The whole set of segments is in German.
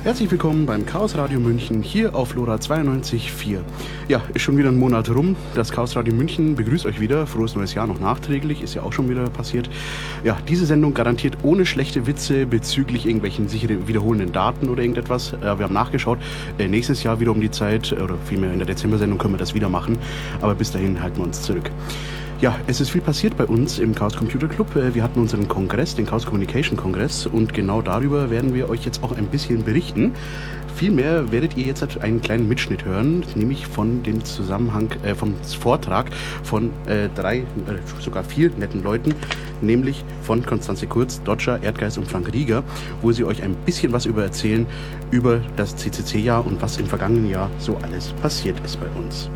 Herzlich willkommen beim Chaos Radio München hier auf LoRa 92.4. Ja, ist schon wieder ein Monat rum. Das Chaos Radio München begrüßt euch wieder. Frohes neues Jahr noch nachträglich, ist ja auch schon wieder passiert. Ja, diese Sendung garantiert ohne schlechte Witze bezüglich irgendwelchen sich wiederholenden Daten oder irgendetwas. Wir haben nachgeschaut. Nächstes Jahr wieder um die Zeit, oder vielmehr in der Dezember-Sendung können wir das wieder machen. Aber bis dahin halten wir uns zurück. Ja, es ist viel passiert bei uns im Chaos Computer Club. Wir hatten unseren Kongress, den Chaos Communication Kongress, und genau darüber werden wir euch jetzt auch ein bisschen berichten. Vielmehr werdet ihr jetzt einen kleinen Mitschnitt hören, nämlich von dem vom Vortrag von sogar vier netten Leuten, nämlich von Konstanze Kurz, Dodger, Erdgeist und Frank Rieger, wo sie euch ein bisschen was erzählen über das CCC-Jahr und was im vergangenen Jahr so alles passiert ist bei uns.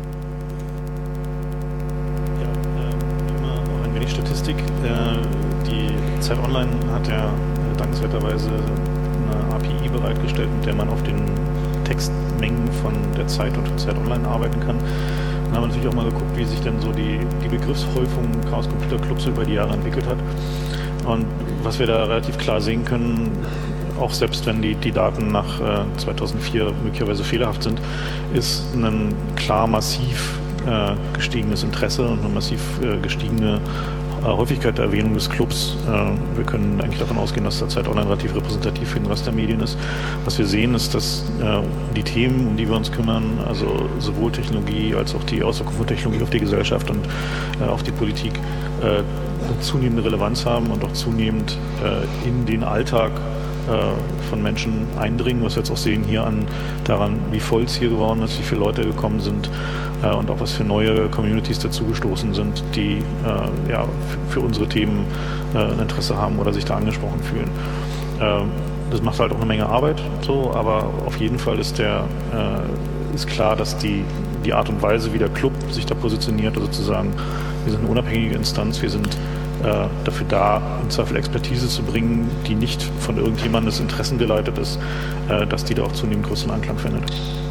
Statistik. Die Zeit Online hat ja dankenswerterweise eine API bereitgestellt, mit der man auf den Textmengen von der Zeit und von Zeit Online arbeiten kann. Dann haben wir natürlich auch mal geguckt, wie sich denn so die Begriffshäufung Chaos Computer Clubs über die Jahre entwickelt hat. Und was wir da relativ klar sehen können, auch selbst wenn die Daten nach 2004 möglicherweise fehlerhaft sind, ist ein klar massiv gestiegenes Interesse und eine massiv gestiegene Häufigkeit der Erwähnung des Clubs. Wir können eigentlich davon ausgehen, dass der Zeit Online relativ repräsentativ für den Rest der Medien ist. Was wir sehen, ist, dass die Themen, um die wir uns kümmern, also sowohl Technologie als auch die Auswirkungen von Technologie auf die Gesellschaft und auf die Politik, zunehmende Relevanz haben und auch zunehmend in den Alltag von Menschen eindringen, was wir jetzt auch sehen hier daran, wie voll es hier geworden ist, wie viele Leute gekommen sind und auch was für neue Communities dazugestoßen sind, die für unsere Themen ein Interesse haben oder sich da angesprochen fühlen. Das macht halt auch eine Menge Arbeit, so, aber auf jeden Fall ist klar, dass die Art und Weise, wie der Club sich da positioniert, also sozusagen, wir sind eine unabhängige Instanz, wir sind dafür da, im Zweifel Expertise zu bringen, die nicht von irgendjemandes Interessen geleitet ist, dass die da auch zunehmend größeren Anklang findet.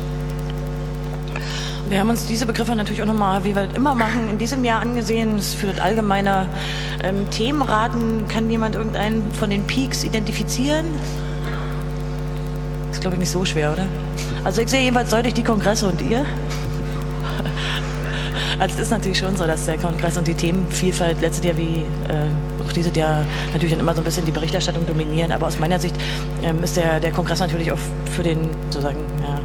Wir haben uns diese Begriffe natürlich auch nochmal, wie wir das immer machen, in diesem Jahr angesehen. Für das allgemeine Themenraten kann jemand irgendeinen von den Peaks identifizieren? Das ist, glaube ich, nicht so schwer, oder? Also ich sehe jedenfalls deutlich die Kongresse und ihr. Also es ist natürlich schon so, dass der Kongress und die Themenvielfalt letztes Jahr wie auch dieses Jahr natürlich dann immer so ein bisschen die Berichterstattung dominieren. Aber aus meiner Sicht ist der Kongress natürlich auch für den sozusagen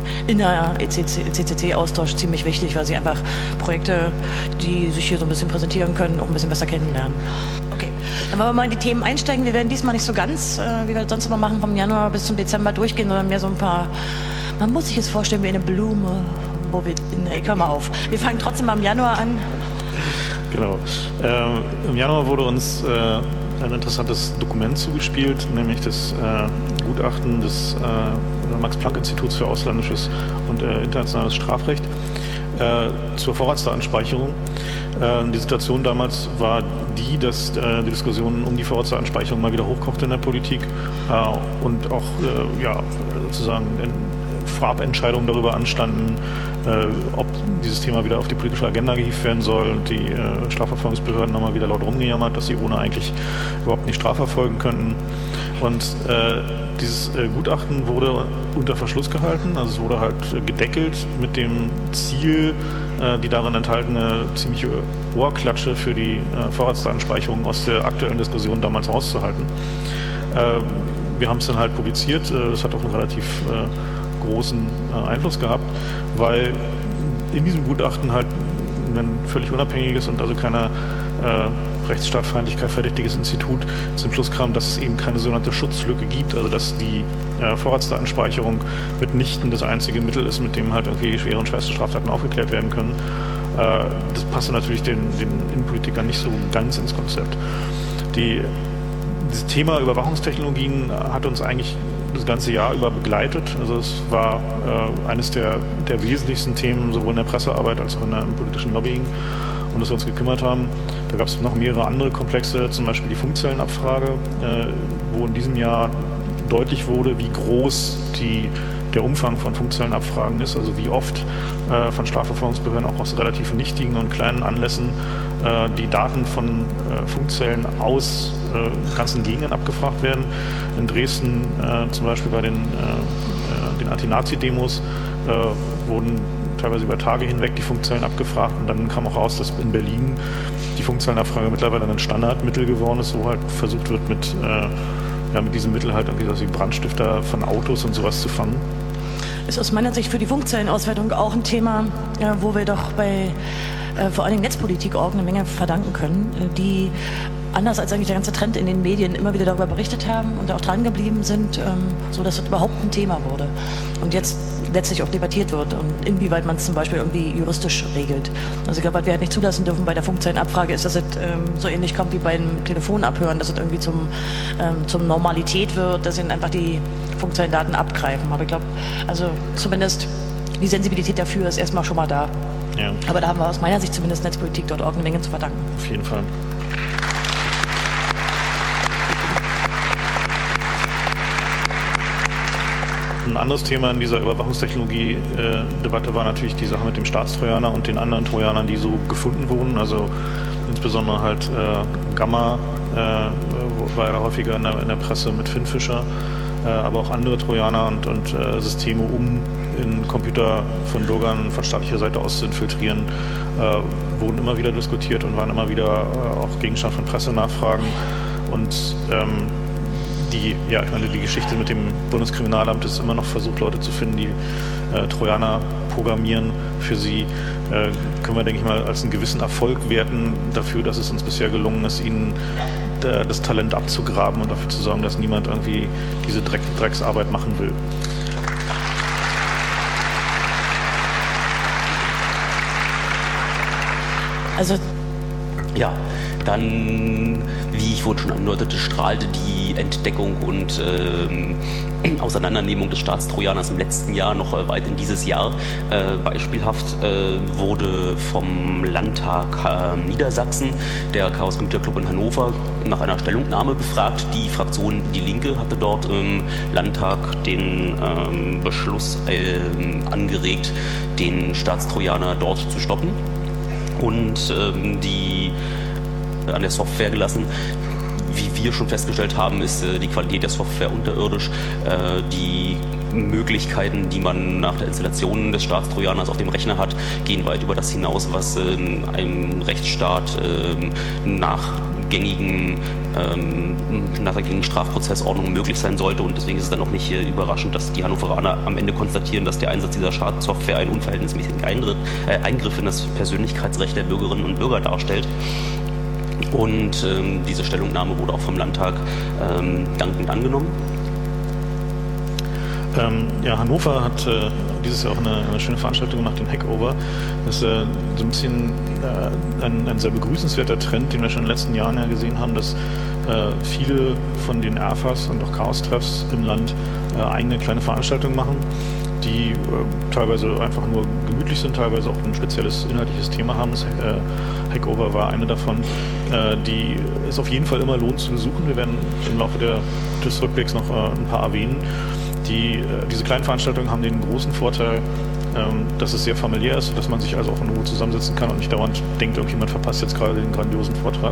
inner-CCC-Austausch ziemlich wichtig, weil sie einfach Projekte, die sich hier so ein bisschen präsentieren können, auch ein bisschen besser kennenlernen. Okay, dann wollen wir mal in die Themen einsteigen. Wir werden diesmal nicht so ganz, wie wir das sonst immer machen, vom Januar bis zum Dezember durchgehen, sondern mehr so ein paar, man muss sich es vorstellen wie eine Blume. Ich hör mal auf. Wir fangen trotzdem mal im Januar an. Genau. Im Januar wurde uns ein interessantes Dokument zugespielt, nämlich das Gutachten des Max-Planck-Instituts für ausländisches und internationales Strafrecht zur Vorratsdatenspeicherung. Die Situation damals war dass die Diskussion um die Vorratsdatenspeicherung mal wieder hochkochte in der Politik und auch sozusagen Vorabentscheidungen darüber anstanden, ob dieses Thema wieder auf die politische Agenda gehievt werden soll. Die Strafverfolgungsbehörden haben mal wieder laut rumgejammert, dass sie ohne eigentlich überhaupt nicht strafverfolgen könnten. Und dieses Gutachten wurde unter Verschluss gehalten, also es wurde halt gedeckelt mit dem Ziel, die darin enthaltene ziemliche Ohrklatsche für die Vorratsdatenspeicherung aus der aktuellen Diskussion damals rauszuhalten. Wir haben es dann halt publiziert, das hat auch einen relativ großen Einfluss gehabt, weil in diesem Gutachten halt ein völlig unabhängiges und also keiner Rechtsstaatfeindlichkeit verdächtiges Institut zum Schluss kam, dass es eben keine sogenannte Schutzlücke gibt, also dass die Vorratsdatenspeicherung mitnichten das einzige Mittel ist, mit dem halt irgendwie schwere und schwerste Straftaten aufgeklärt werden können. Das passte natürlich den Innenpolitikern nicht so ganz ins Konzept. Das Thema Überwachungstechnologien hat uns eigentlich das ganze Jahr über begleitet. Also es war eines der wesentlichsten Themen, sowohl in der Pressearbeit als auch im politischen Lobbying, um das wir uns gekümmert haben. Da gab es noch mehrere andere Komplexe, zum Beispiel die Funkzellenabfrage, wo in diesem Jahr deutlich wurde, wie groß der Umfang von Funkzellenabfragen ist, also wie oft von Strafverfolgungsbehörden auch aus relativ nichtigen und kleinen Anlässen die Daten von Funkzellen aus ganzen Gegenden abgefragt werden. In Dresden zum Beispiel bei den den Anti-Nazi-Demos wurden teilweise über Tage hinweg die Funkzellen abgefragt und dann kam auch raus, dass in Berlin die Funkzellenabfrage mittlerweile ein Standardmittel geworden ist, wo halt versucht wird, mit diesem Mittel halt irgendwie so Brandstifter von Autos und sowas zu fangen. Ist aus meiner Sicht für die Funkzellenauswertung auch ein Thema, wo wir doch bei vor allen Dingen Netzpolitik.org eine Menge verdanken können, die anders als eigentlich der ganze Trend in den Medien immer wieder darüber berichtet haben und auch dran geblieben sind, so dass das überhaupt ein Thema wurde und jetzt letztlich auch debattiert wird und inwieweit man es zum Beispiel irgendwie juristisch regelt. Also ich glaube, was wir halt nicht zulassen dürfen bei der Funkzellenabfrage ist, dass es so ähnlich kommt wie beim Telefonabhören, dass es irgendwie zum Normalität wird, dass ihnen einfach die Funkzellendaten abgreifen. Aber ich glaube, also zumindest die Sensibilität dafür ist erstmal schon mal da. Ja. Aber da haben wir aus meiner Sicht zumindest Netzpolitik.org eine Menge zu verdanken. Auf jeden Fall. Ein anderes Thema in dieser Überwachungstechnologie-Debatte war natürlich die Sache mit dem Staatstrojaner und den anderen Trojanern, die so gefunden wurden. Also insbesondere halt Gamma war ja häufiger in der Presse mit Finn Fischer, aber auch andere Trojaner und Systeme, um in Computer von Bürgern von staatlicher Seite aus zu infiltrieren, wurden immer wieder diskutiert und waren immer wieder auch Gegenstand von Pressenachfragen. Und die Geschichte mit dem Bundeskriminalamt ist immer noch versucht, Leute zu finden, die Trojaner programmieren. Für sie können wir, denke ich mal, als einen gewissen Erfolg werten dafür, dass es uns bisher gelungen ist, ihnen das Talent abzugraben und dafür zu sorgen, dass niemand irgendwie diese Drecksarbeit machen will. Also ja, dann, wie ich vorhin schon andeutete, strahlte die Entdeckung und Auseinandernehmung des Staatstrojaners im letzten Jahr noch weit in dieses Jahr. Beispielhaft wurde vom Landtag Niedersachsen der Chaos Computer Club in Hannover nach einer Stellungnahme befragt. Die Fraktion Die Linke hatte dort im Landtag den Beschluss angeregt, den Staatstrojaner dort zu stoppen und die an der Software gelassen. Wie wir schon festgestellt haben, ist die Qualität der Software unterirdisch. Die Möglichkeiten, die man nach der Installation des Staatstrojaners auf dem Rechner hat, gehen weit über das hinaus, was in einem Rechtsstaat nach der gängigen Strafprozessordnung möglich sein sollte. Und deswegen ist es dann auch nicht überraschend, dass die Hannoveraner am Ende konstatieren, dass der Einsatz dieser Schadsoftware einen unverhältnismäßigen Eingriff in das Persönlichkeitsrecht der Bürgerinnen und Bürger darstellt. Und diese Stellungnahme wurde auch vom Landtag dankend angenommen. Hannover hat dieses Jahr auch eine schöne Veranstaltung gemacht, den Hackover. Das ist so ein bisschen ein sehr begrüßenswerter Trend, den wir schon in den letzten Jahren ja gesehen haben, dass viele von den ERFAs und auch Chaos-Treffs im Land eigene kleine Veranstaltungen machen, die teilweise einfach nur gemütlich sind, teilweise auch ein spezielles inhaltliches Thema haben. Das Hackover war eine davon. Die ist auf jeden Fall immer lohnt zu besuchen. Wir werden im Laufe des Rückblicks noch ein paar erwähnen. Diese kleinen Veranstaltungen haben den großen Vorteil, dass es sehr familiär ist, dass man sich also auch in Ruhe zusammensetzen kann und nicht dauernd denkt, irgendjemand verpasst jetzt gerade den grandiosen Vortrag.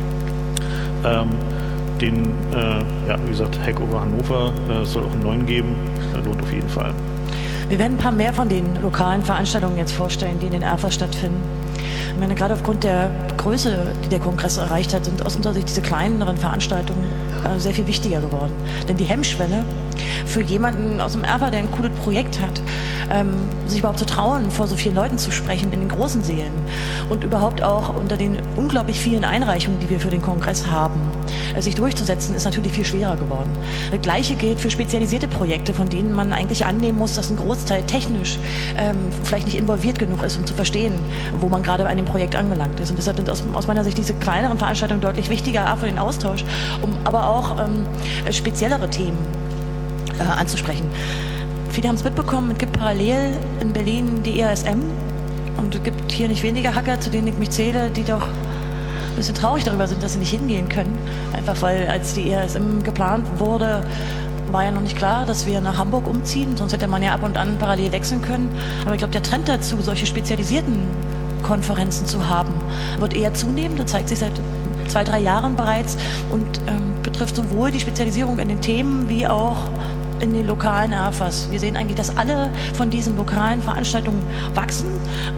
Wie gesagt, Hackover Hannover soll auch einen neuen geben, lohnt auf jeden Fall. Wir werden ein paar mehr von den lokalen Veranstaltungen jetzt vorstellen, die in den ERFA stattfinden. Ich meine, gerade aufgrund der Größe, die der Kongress erreicht hat, sind aus unserer Sicht diese kleineren Veranstaltungen sehr viel wichtiger geworden. Denn die Hemmschwelle für jemanden aus dem ERFA, der ein cooles Projekt hat, sich überhaupt zu trauen, vor so vielen Leuten zu sprechen in den großen Sälen und überhaupt auch unter den unglaublich vielen Einreichungen, die wir für den Kongress haben, sich durchzusetzen, ist natürlich viel schwerer geworden. Das Gleiche gilt für spezialisierte Projekte, von denen man eigentlich annehmen muss, dass ein Großteil technisch vielleicht nicht involviert genug ist, um zu verstehen, wo man gerade an dem Projekt angelangt ist. Und deshalb sind aus meiner Sicht diese kleineren Veranstaltungen deutlich wichtiger, auch für den Austausch, um aber auch speziellere Themen anzusprechen. Viele haben es mitbekommen, es gibt parallel in Berlin die EASM und es gibt hier nicht weniger Hacker, zu denen ich mich zähle, die doch ein bisschen traurig darüber sind, dass sie nicht hingehen können. Einfach weil, als die EASM geplant wurde, war ja noch nicht klar, dass wir nach Hamburg umziehen, sonst hätte man ja ab und an parallel wechseln können. Aber ich glaube, der Trend dazu, solche spezialisierten Konferenzen zu haben, wird eher zunehmen. Das zeigt sich seit 2-3 Jahren bereits und betrifft sowohl die Spezialisierung in den Themen wie auch in den lokalen AFAs. Wir sehen eigentlich, dass alle von diesen lokalen Veranstaltungen wachsen,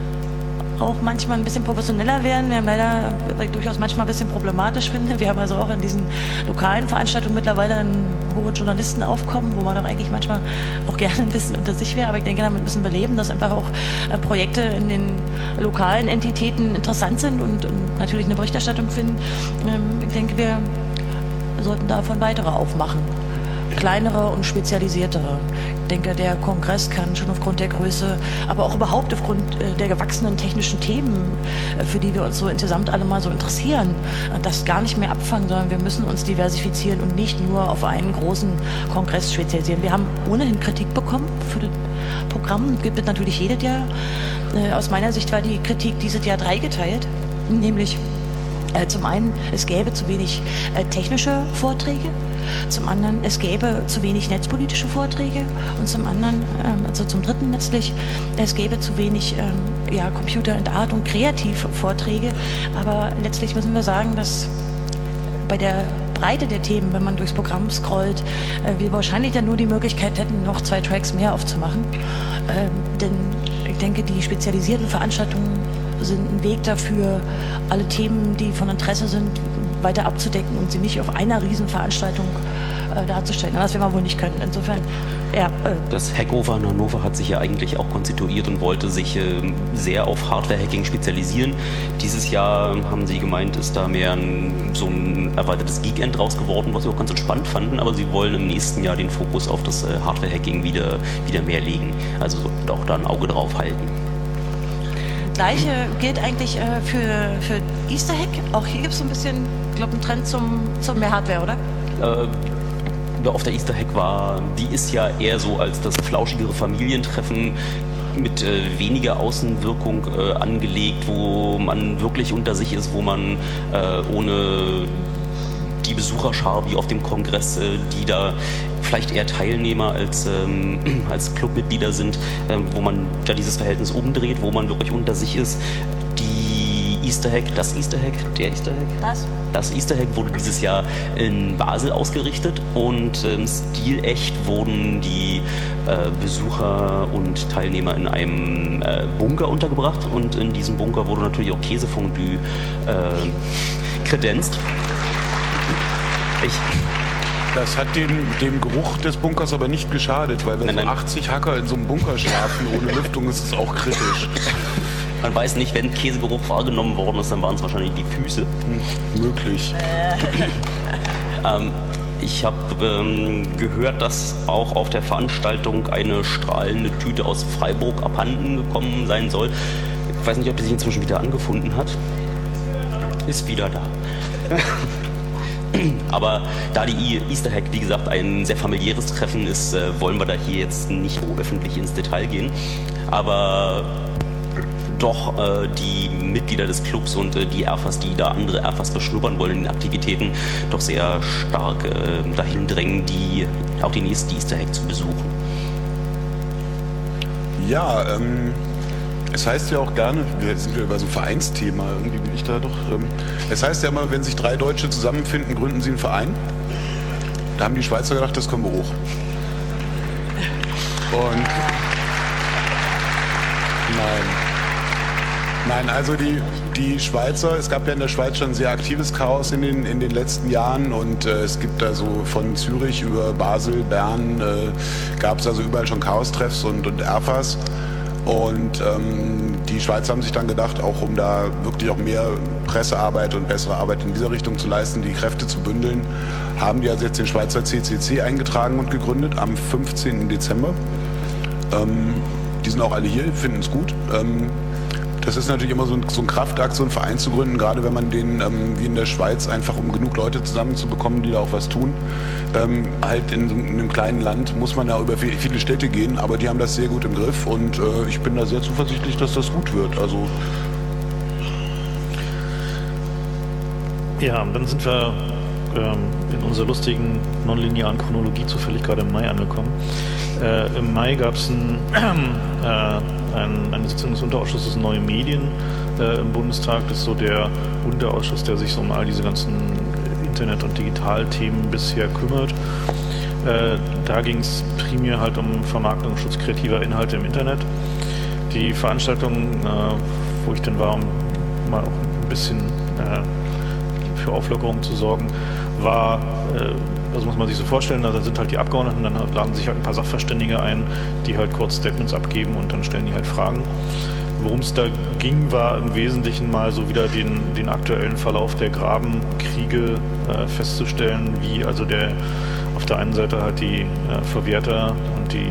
auch manchmal ein bisschen professioneller werden. Wir haben leider, was ich durchaus manchmal ein bisschen problematisch finde, wir haben also auch in diesen lokalen Veranstaltungen mittlerweile ein hohes Journalistenaufkommen, wo man doch eigentlich manchmal auch gerne ein bisschen unter sich wäre. Aber ich denke, damit müssen wir leben, dass einfach auch Projekte in den lokalen Entitäten interessant sind und natürlich eine Berichterstattung finden. Ich denke, wir sollten davon weitere aufmachen. Kleinere und spezialisiertere. Ich denke, der Kongress kann schon aufgrund der Größe, aber auch überhaupt aufgrund der gewachsenen technischen Themen, für die wir uns so insgesamt alle mal so interessieren, das gar nicht mehr abfangen, sondern wir müssen uns diversifizieren und nicht nur auf einen großen Kongress spezialisieren. Wir haben ohnehin Kritik bekommen für das Programm, gibt es natürlich jedes Jahr. Aus meiner Sicht war die Kritik dieses Jahr dreigeteilt, nämlich zum einen, es gäbe zu wenig technische Vorträge, zum anderen, es gäbe zu wenig netzpolitische Vorträge und zum anderen, also zum dritten letztlich, es gäbe zu wenig Computer and Art und Kreativvorträge, aber letztlich müssen wir sagen, dass bei der Breite der Themen, wenn man durchs Programm scrollt, wir wahrscheinlich dann nur die Möglichkeit hätten, noch 2 Tracks mehr aufzumachen, denn ich denke, die spezialisierten Veranstaltungen sind ein Weg dafür, alle Themen, die von Interesse sind, weiter abzudecken und sie nicht auf einer Riesenveranstaltung darzustellen. Aber das werden wir wohl nicht können. Insofern, ja. Das Hackover in Hannover hat sich ja eigentlich auch konstituiert und wollte sich sehr auf Hardware-Hacking spezialisieren. Dieses Jahr haben sie gemeint, ist da mehr so ein erweitertes Geekend raus geworden, was wir auch ganz entspannt fanden, aber sie wollen im nächsten Jahr den Fokus auf das Hardware-Hacking wieder mehr legen. Also auch da ein Auge drauf halten. Gleiche gilt eigentlich für Easter Hack. Auch hier gibt es so ein bisschen, glaube ich, einen Trend zum mehr Hardware, oder? Auf der Easter Hack die ist ja eher so als das flauschigere Familientreffen mit weniger Außenwirkung angelegt, wo man wirklich unter sich ist, wo man ohne die Besucherschar wie auf dem Kongress, die da vielleicht eher Teilnehmer als Clubmitglieder sind, wo man da dieses Verhältnis umdreht, wo man wirklich unter sich ist. Das Easter Hack wurde dieses Jahr in Basel ausgerichtet und stilecht wurden die Besucher und Teilnehmer in einem Bunker untergebracht und in diesem Bunker wurde natürlich auch Käsefondue kredenzt. Das hat dem Geruch des Bunkers aber nicht geschadet, weil wenn so 80 Hacker in so einem Bunker schlafen ohne Lüftung, ist es auch kritisch. Man weiß nicht, wenn Käsegeruch wahrgenommen worden ist, dann waren es wahrscheinlich die Füße. Möglich. Ich habe gehört, dass auch auf der Veranstaltung eine strahlende Tüte aus Freiburg abhanden gekommen sein soll. Ich weiß nicht, ob die sich inzwischen wieder angefunden hat. Ist wieder da. Aber da die Easter Hack, wie gesagt, ein sehr familiäres Treffen ist, wollen wir da hier jetzt nicht so öffentlich ins Detail gehen. Aber doch die Mitglieder des Clubs und die Erfas, die da andere Erfas beschnuppern wollen in den Aktivitäten, doch sehr stark dahin drängen, auch die nächste Easter Hack zu besuchen. Ja, es heißt ja auch gerne, wir sind ja über so ein Vereinsthema, irgendwie bin ich da doch. Es heißt ja immer, wenn sich 3 Deutsche zusammenfinden, gründen sie einen Verein. Da haben die Schweizer gedacht, das können wir hoch. Und Nein, also die Schweizer, es gab ja in der Schweiz schon sehr aktives Chaos in den letzten Jahren und es gibt also von Zürich über Basel, Bern, gab es also überall schon Chaos-Treffs und Erfas. Und die Schweizer haben sich dann gedacht, auch um da wirklich auch mehr Pressearbeit und bessere Arbeit in dieser Richtung zu leisten, die Kräfte zu bündeln, haben die also jetzt den Schweizer CCC eingetragen und gegründet am 15. Dezember. Die sind auch alle hier, finden es gut. Das ist natürlich immer so ein Kraftakt, so einen Verein zu gründen, gerade wenn man den, wie in der Schweiz, einfach um genug Leute zusammenzubekommen, die da auch was tun. Halt in einem kleinen Land muss man ja über viele Städte gehen, aber die haben das sehr gut im Griff und ich bin da sehr zuversichtlich, dass das gut wird. Also ja, dann sind wir in unserer lustigen nonlinearen Chronologie zufällig gerade im Mai angekommen. Im Mai gab es eine Sitzung des Unterausschusses Neue Medien im Bundestag. Das ist so der Unterausschuss, der sich so um all diese ganzen Internet- und Digitalthemen bisher kümmert. Da ging es primär halt um Vermarktungsschutz kreativer Inhalte im Internet. Die Veranstaltung, wo ich dann war, um mal auch ein bisschen für Auflockerung zu sorgen, war, das muss man sich so vorstellen, da sind halt die Abgeordneten, dann laden sich halt ein paar Sachverständige ein, die halt kurz Statements abgeben und dann stellen die halt Fragen. Worum es da ging, war im Wesentlichen mal so wieder den aktuellen Verlauf der Grabenkriege festzustellen, wie also auf der einen Seite halt die Verwerter und die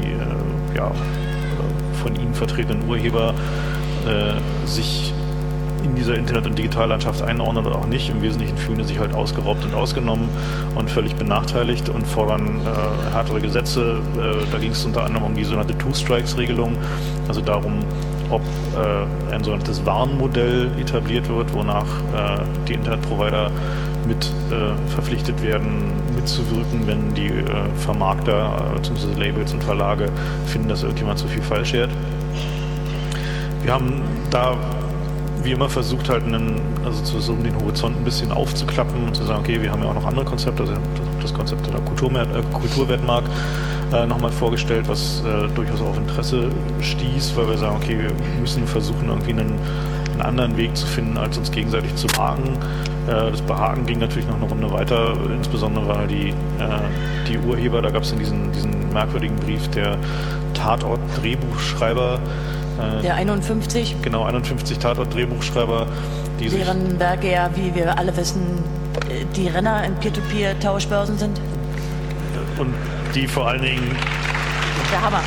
von ihnen vertretenen Urheber sich in dieser Internet- und Digitallandschaft einordnen oder auch nicht. Im Wesentlichen fühlen sie sich halt ausgeraubt und ausgenommen und völlig benachteiligt und fordern härtere Gesetze. Da ging es unter anderem um die sogenannte Two-Strikes-Regelung, also darum, ob ein sogenanntes Warnmodell etabliert wird, wonach die Internetprovider mit verpflichtet werden, mitzuwirken, wenn die Vermarkter bzw. Labels und Verlage finden, dass irgendjemand zu viel falsch schert. Wir haben da wie immer versucht halt also um den Horizont ein bisschen aufzuklappen und zu sagen, okay, wir haben ja auch noch andere Konzepte, also das Konzept der Kulturwertmark nochmal vorgestellt, was durchaus auf Interesse stieß, weil wir sagen, okay, wir müssen versuchen, irgendwie einen anderen Weg zu finden, als uns gegenseitig zu behaken. Das Behaken ging natürlich noch eine Runde weiter, insbesondere weil die Urheber, da gab es in diesen merkwürdigen Brief der Tatort-Drehbuchschreiber, der 51. Genau, 51 Tatort-Drehbuchschreiber, deren Werke ja, wie wir alle wissen, die Renner in Peer-to-Peer-Tauschbörsen sind. Und die vor allen Dingen... Der Hammer.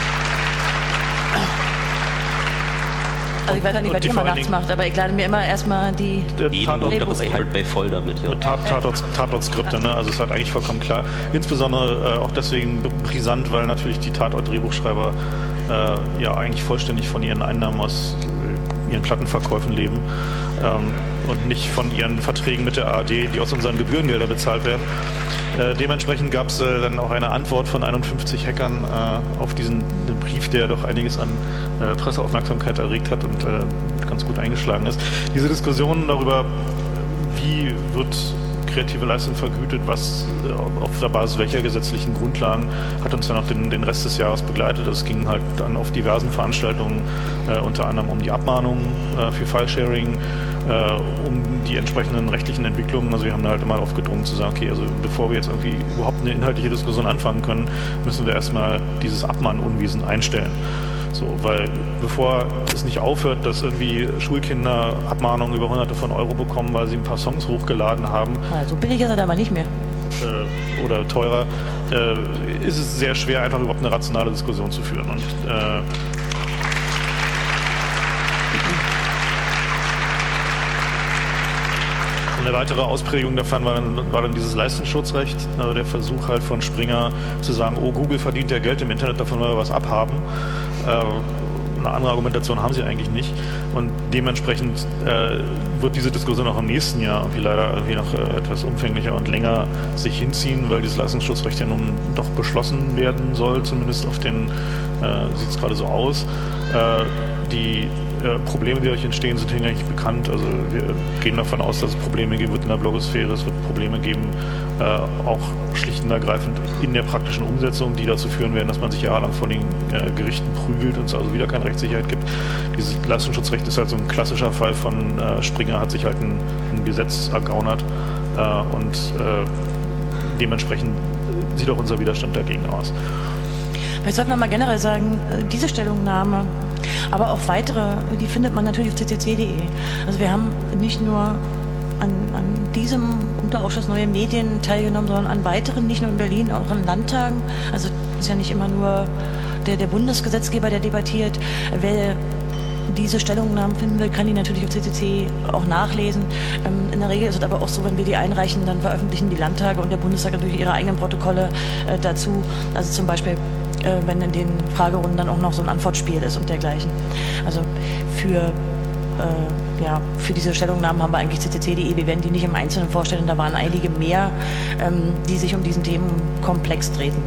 Also ich weiß ja nicht, was ihr mal nachts macht, aber ich lade mir immer erstmal die bei voll damit, ja. Tatortskripte, ne? Also es ist halt eigentlich vollkommen klar. Insbesondere auch deswegen brisant, weil natürlich die Tatort-Drehbuchschreiber ja eigentlich vollständig von ihren Einnahmen aus ihren Plattenverkäufen leben und nicht von ihren Verträgen mit der ARD, die aus unseren Gebührengeldern bezahlt werden. Dementsprechend gab es dann auch eine Antwort von 51 Hackern auf diesen Brief, der doch einiges an Presseaufmerksamkeit erregt hat und ganz gut eingeschlagen ist. Diese Diskussion darüber, wie wird kreative Leistung vergütet, was auf der Basis welcher gesetzlichen Grundlagen, hat uns dann auch den Rest des Jahres begleitet. Es ging halt dann auf diversen Veranstaltungen, unter anderem um die Abmahnungen für File-Sharing, um die entsprechenden rechtlichen Entwicklungen. Also wir haben da halt immer aufgedrungen zu sagen, okay, also bevor wir jetzt irgendwie überhaupt eine inhaltliche Diskussion anfangen können, müssen wir erstmal dieses Abmahnunwesen einstellen. So, weil bevor es nicht aufhört, dass irgendwie Schulkinder Abmahnungen über Hunderte von Euro bekommen, weil sie ein paar Songs hochgeladen haben. Also billig ist er aber nicht mehr. Oder teurer, ist es sehr schwer, einfach überhaupt eine rationale Diskussion zu führen. Und eine weitere Ausprägung davon war dann dieses Leistungsschutzrecht, also der Versuch halt von Springer zu sagen, oh, Google verdient ja Geld im Internet, davon wollen wir was abhaben. Eine andere Argumentation haben sie eigentlich nicht. Und dementsprechend wird diese Diskussion auch im nächsten Jahr irgendwie leider irgendwie noch etwas umfänglicher und länger sich hinziehen, weil dieses Leistungsschutzrecht ja nun doch beschlossen werden soll, zumindest auf den sieht es gerade so aus. Die Probleme, die dadurch entstehen, sind hinlänglich bekannt. Also wir gehen davon aus, dass es Probleme geben wird in der Blogosphäre. Es wird Probleme geben, auch schlicht und ergreifend in der praktischen Umsetzung, die dazu führen werden, dass man sich jahrelang vor den Gerichten prügelt und es also wieder keine Rechtssicherheit gibt. Dieses Leistungsschutzrecht ist halt so ein klassischer Fall von Springer hat sich halt ein Gesetz ergaunert und dementsprechend sieht auch unser Widerstand dagegen aus. Ich sollte mal generell sagen, diese Stellungnahme, aber auch weitere, die findet man natürlich auf ccc.de. Also wir haben nicht nur an diesem Unterausschuss Neue Medien teilgenommen, sondern an weiteren, nicht nur in Berlin, auch in Landtagen. Also es ist ja nicht immer nur der Bundesgesetzgeber, der debattiert. Wer diese Stellungnahmen finden will, kann die natürlich auf CCC auch nachlesen. In der Regel ist es aber auch so, wenn wir die einreichen, dann veröffentlichen die Landtage und der Bundestag natürlich ihre eigenen Protokolle dazu. Also zum Beispiel wenn in den Fragerunden dann auch noch so ein Antwortspiel ist und dergleichen. Also für diese Stellungnahmen haben wir eigentlich ccc.de. Wir werden die nicht im Einzelnen vorstellen, da waren einige mehr, die sich um diesen Themenkomplex drehten.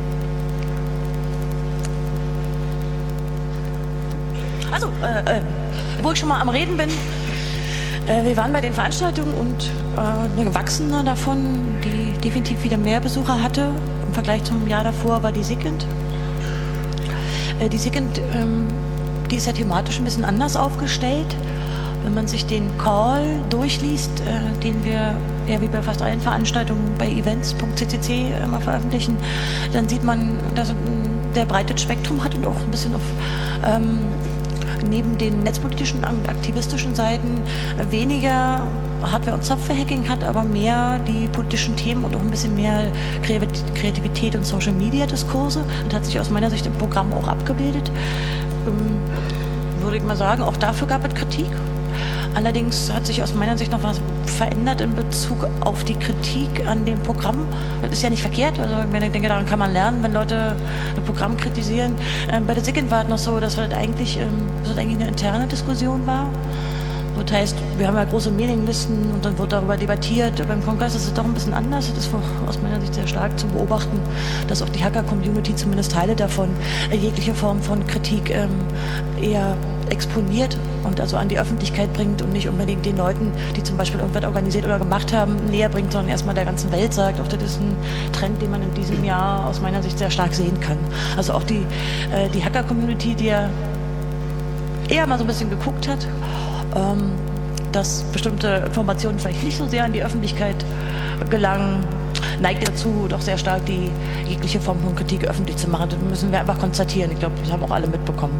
Also, wo ich schon mal am Reden bin, wir waren bei den Veranstaltungen und eine gewachsene davon, die definitiv wieder mehr Besucher hatte, im Vergleich zum Jahr davor war die SIGINT. Die SIGINT, die ist ja thematisch ein bisschen anders aufgestellt. Wenn man sich den Call durchliest, den wir ja wie bei fast allen Veranstaltungen bei events.ccc immer veröffentlichen, dann sieht man, dass er ein sehr breites Spektrum hat und auch ein bisschen auf neben den netzpolitischen und aktivistischen Seiten weniger Hardware- und Software-Hacking hat, aber mehr die politischen Themen und auch ein bisschen mehr Kreativität und Social-Media-Diskurse. Und hat sich aus meiner Sicht im Programm auch abgebildet. Würde ich mal sagen, auch dafür gab es Kritik. Allerdings hat sich aus meiner Sicht noch was verändert in Bezug auf die Kritik an dem Programm. Das ist ja nicht verkehrt, also ich denke, daran kann man lernen, wenn Leute ein Programm kritisieren. Bei der SIGINT war es noch so, dass das eigentlich eine interne Diskussion war. Das heißt, wir haben ja große Mailinglisten und dann wird darüber debattiert. Beim Kongress ist es doch ein bisschen anders. Das ist aus meiner Sicht sehr stark zu beobachten, dass auch die Hacker-Community, zumindest Teile davon, jegliche Form von Kritik eher exponiert und also an die Öffentlichkeit bringt und nicht unbedingt den Leuten, die zum Beispiel irgendwas organisiert oder gemacht haben, näher bringt, sondern erstmal der ganzen Welt sagt. Auch das ist ein Trend, den man in diesem Jahr aus meiner Sicht sehr stark sehen kann. Also auch die Hacker-Community, die ja eher mal so ein bisschen geguckt hat, dass bestimmte Informationen vielleicht nicht so sehr an die Öffentlichkeit gelangen, neigt dazu, doch sehr stark die jegliche Form von Kritik öffentlich zu machen. Das müssen wir einfach konstatieren. Ich glaube, das haben auch alle mitbekommen.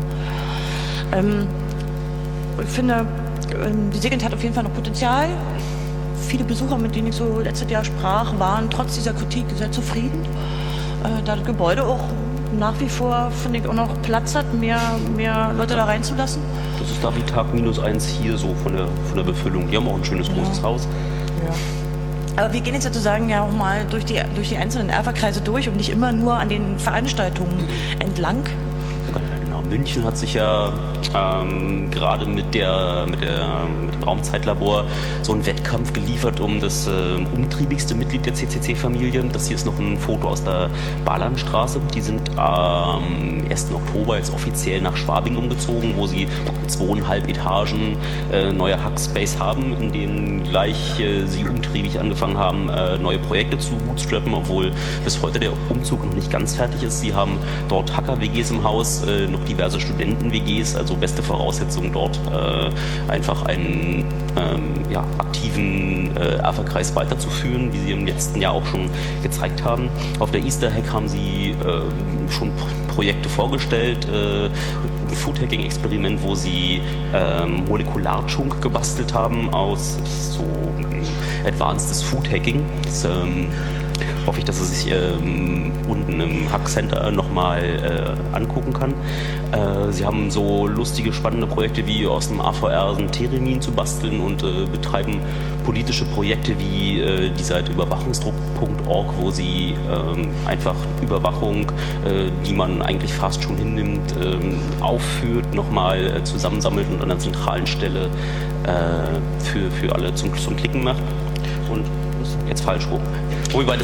Ich finde, die SIGINT hat auf jeden Fall noch Potenzial. Viele Besucher, mit denen ich so letztes Jahr sprach, waren trotz dieser Kritik sehr zufrieden. Da das Gebäude auch nach wie vor, finde ich, auch noch Platz hat, mehr Leute da reinzulassen. Das ist da wie Tag -1 hier so von der Befüllung. Die haben auch ein schönes großes Haus. Ja. Aber wir gehen jetzt sozusagen ja auch mal durch die einzelnen Erfa-Kreise durch und nicht immer nur an den Veranstaltungen entlang. Genau, München hat sich ja gerade mit dem Raumzeitlabor so einen Wettkampf geliefert um das umtriebigste Mitglied der CCC-Familie. Das hier ist noch ein Foto aus der Bahnlandstraße. Die sind am 1. Oktober jetzt offiziell nach Schwabing umgezogen, wo sie 2,5 Etagen neue Hackspace haben, in denen gleich sie umtriebig angefangen haben, neue Projekte zu bootstrappen, obwohl bis heute der Umzug noch nicht ganz fertig ist. Sie haben dort Hacker-WGs im Haus, noch diverse Studenten-WGs, also beste Voraussetzungen dort einfach einen aktiven Erfa-Kreis weiterzuführen, wie sie im letzten Jahr auch schon gezeigt haben. Auf der Easter Hack haben sie schon Projekte vorgestellt, ein Food-Hacking-Experiment, wo sie Molekularchunk gebastelt haben aus so advancedes Food-Hacking. Das hoffe ich, dass er sich unten im Hack Center nochmal angucken kann. Sie haben so lustige, spannende Projekte wie aus dem AVR ein Theremin zu basteln und betreiben politische Projekte wie die Seite überwachungsdruck.org, wo sie einfach Überwachung, die man eigentlich fast schon hinnimmt, aufführt, nochmal zusammensammelt und an einer zentralen Stelle für alle zum Klicken macht. Und das ist jetzt falsch rum. Wobei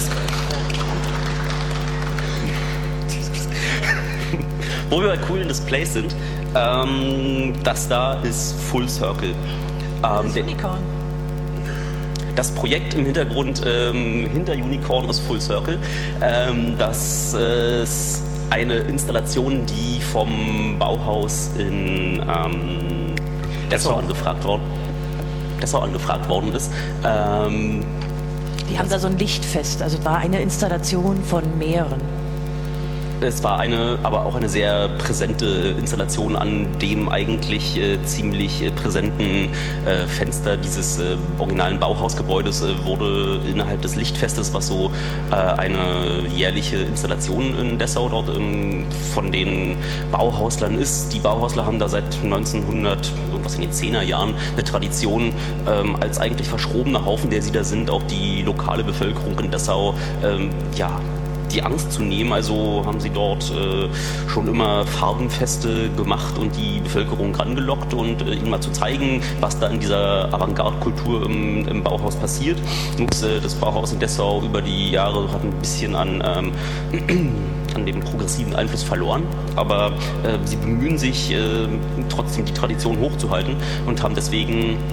wo wir bei coolen Displays sind, das da ist Full Circle. Unicorn. Das Projekt im Hintergrund hinter Unicorn ist Full Circle. Das ist eine Installation, die vom Bauhaus in Dessau angefragt worden ist. Die haben da so ein Lichtfest, also war eine Installation von mehreren. Es war aber auch eine sehr präsente Installation an dem eigentlich ziemlich präsenten Fenster dieses originalen Bauhausgebäudes wurde innerhalb des Lichtfestes, was so eine jährliche Installation in Dessau dort von den Bauhauslern ist. Die Bauhausler haben da seit 1900, irgendwas in den 10er Jahren, eine Tradition, als eigentlich verschrobener Haufen, der sie da sind, auch die lokale Bevölkerung in Dessau, die Angst zu nehmen. Also haben sie dort schon immer Farbenfeste gemacht und die Bevölkerung rangelockt und ihnen mal zu zeigen, was da in dieser Avantgarde-Kultur im Bauhaus passiert. Das Bauhaus in Dessau über die Jahre hat ein bisschen an dem progressiven Einfluss verloren, aber sie bemühen sich trotzdem die Tradition hochzuhalten und haben deswegen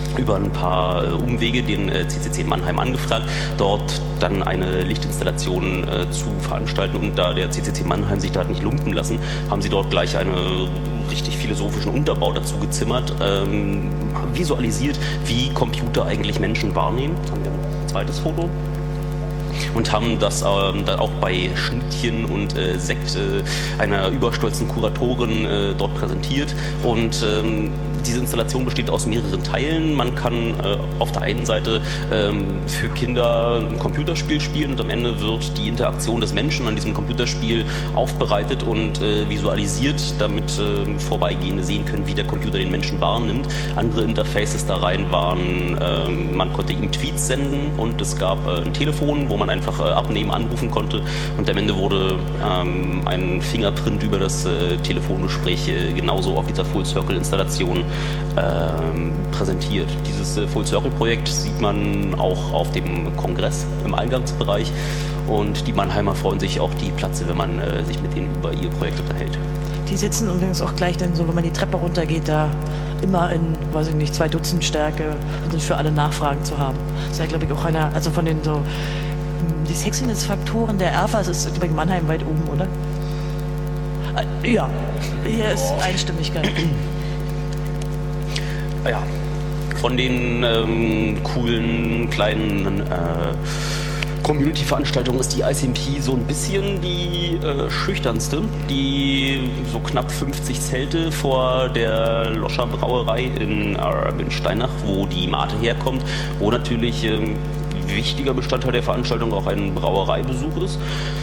über ein paar Umwege den CCC Mannheim angefragt, dort dann eine Lichtinstallation zu veranstalten. Und da der CCC Mannheim sich da hat nicht lumpen lassen, haben sie dort gleich einen richtig philosophischen Unterbau dazu gezimmert, visualisiert, wie Computer eigentlich Menschen wahrnehmen. Jetzt haben wir ein zweites Foto. Und haben das dann auch bei Schnittchen und Sekt einer überstolzen Kuratorin dort präsentiert. Und diese Installation besteht aus mehreren Teilen. Man kann auf der einen Seite für Kinder ein Computerspiel spielen und am Ende wird die Interaktion des Menschen an diesem Computerspiel aufbereitet und visualisiert, damit Vorbeigehende sehen können, wie der Computer den Menschen wahrnimmt. Andere Interfaces da rein waren, man konnte ihm Tweets senden und es gab ein Telefon, wo man einfach abnehmen, anrufen konnte und am Ende wurde ein Fingerprint über das Telefongespräch genauso auf dieser Full Circle Installation präsentiert. Dieses Full Circle Projekt sieht man auch auf dem Kongress im Eingangsbereich und die Mannheimer freuen sich auch die Platze, wenn man sich mit denen über ihr Projekt unterhält. Die sitzen übrigens auch gleich dann so, wenn man die Treppe runtergeht, da immer in, weiß ich nicht, 2 Dutzend Stärke und sind für alle Nachfragen zu haben. Das ist ja, glaube ich, auch einer, also von den so die Sexiness-Faktoren der ERFA, ist, glaube ich, Mannheim weit oben, oder? Ja, hier ist Einstimmigkeit. Ja, von den coolen kleinen Community-Veranstaltungen ist die ICMP so ein bisschen die schüchternste. Die so knapp 50 Zelte vor der Loscher Brauerei in Steinach, wo die Mate herkommt, wo natürlich wichtiger Bestandteil der Veranstaltung auch ein Brauereibesuch ist.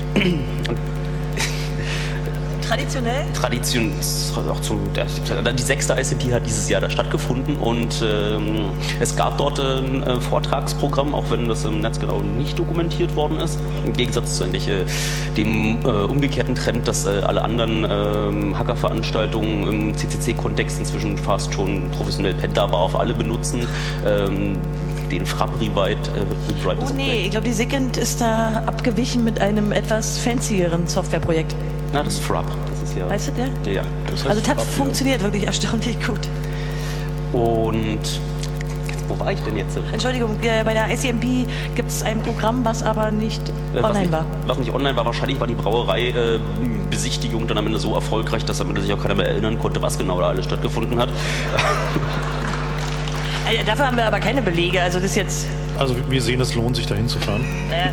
Traditionell? Auch die 6. ICMP hat dieses Jahr da stattgefunden und es gab dort ein Vortragsprogramm, auch wenn das im Netz genau nicht dokumentiert worden ist. Im Gegensatz zu eigentlich dem umgekehrten Trend, dass alle anderen Hackerveranstaltungen im CCC-Kontext inzwischen fast schon professionell Pentabar auf alle benutzen. Den Frapp Rewrite. Oh nee, ich glaube, die Second ist da abgewichen mit einem etwas fancyeren Softwareprojekt. Na, das ist Frapp. Das ist ja. Weißt du der? Ja. Das heißt Also das hat Frapp, funktioniert wirklich erstaunlich gut. Und wo war ich denn jetzt? Entschuldigung, bei der ICMP gibt es ein Programm, was aber nicht online war. Was nicht online war, wahrscheinlich war die Brauerei-Besichtigung dann am Ende so erfolgreich, dass am Ende sich auch keiner mehr erinnern konnte, was genau da alles stattgefunden hat. Dafür haben wir aber keine Belege, also das ist jetzt... Also wir sehen, es lohnt sich dahin zu fahren.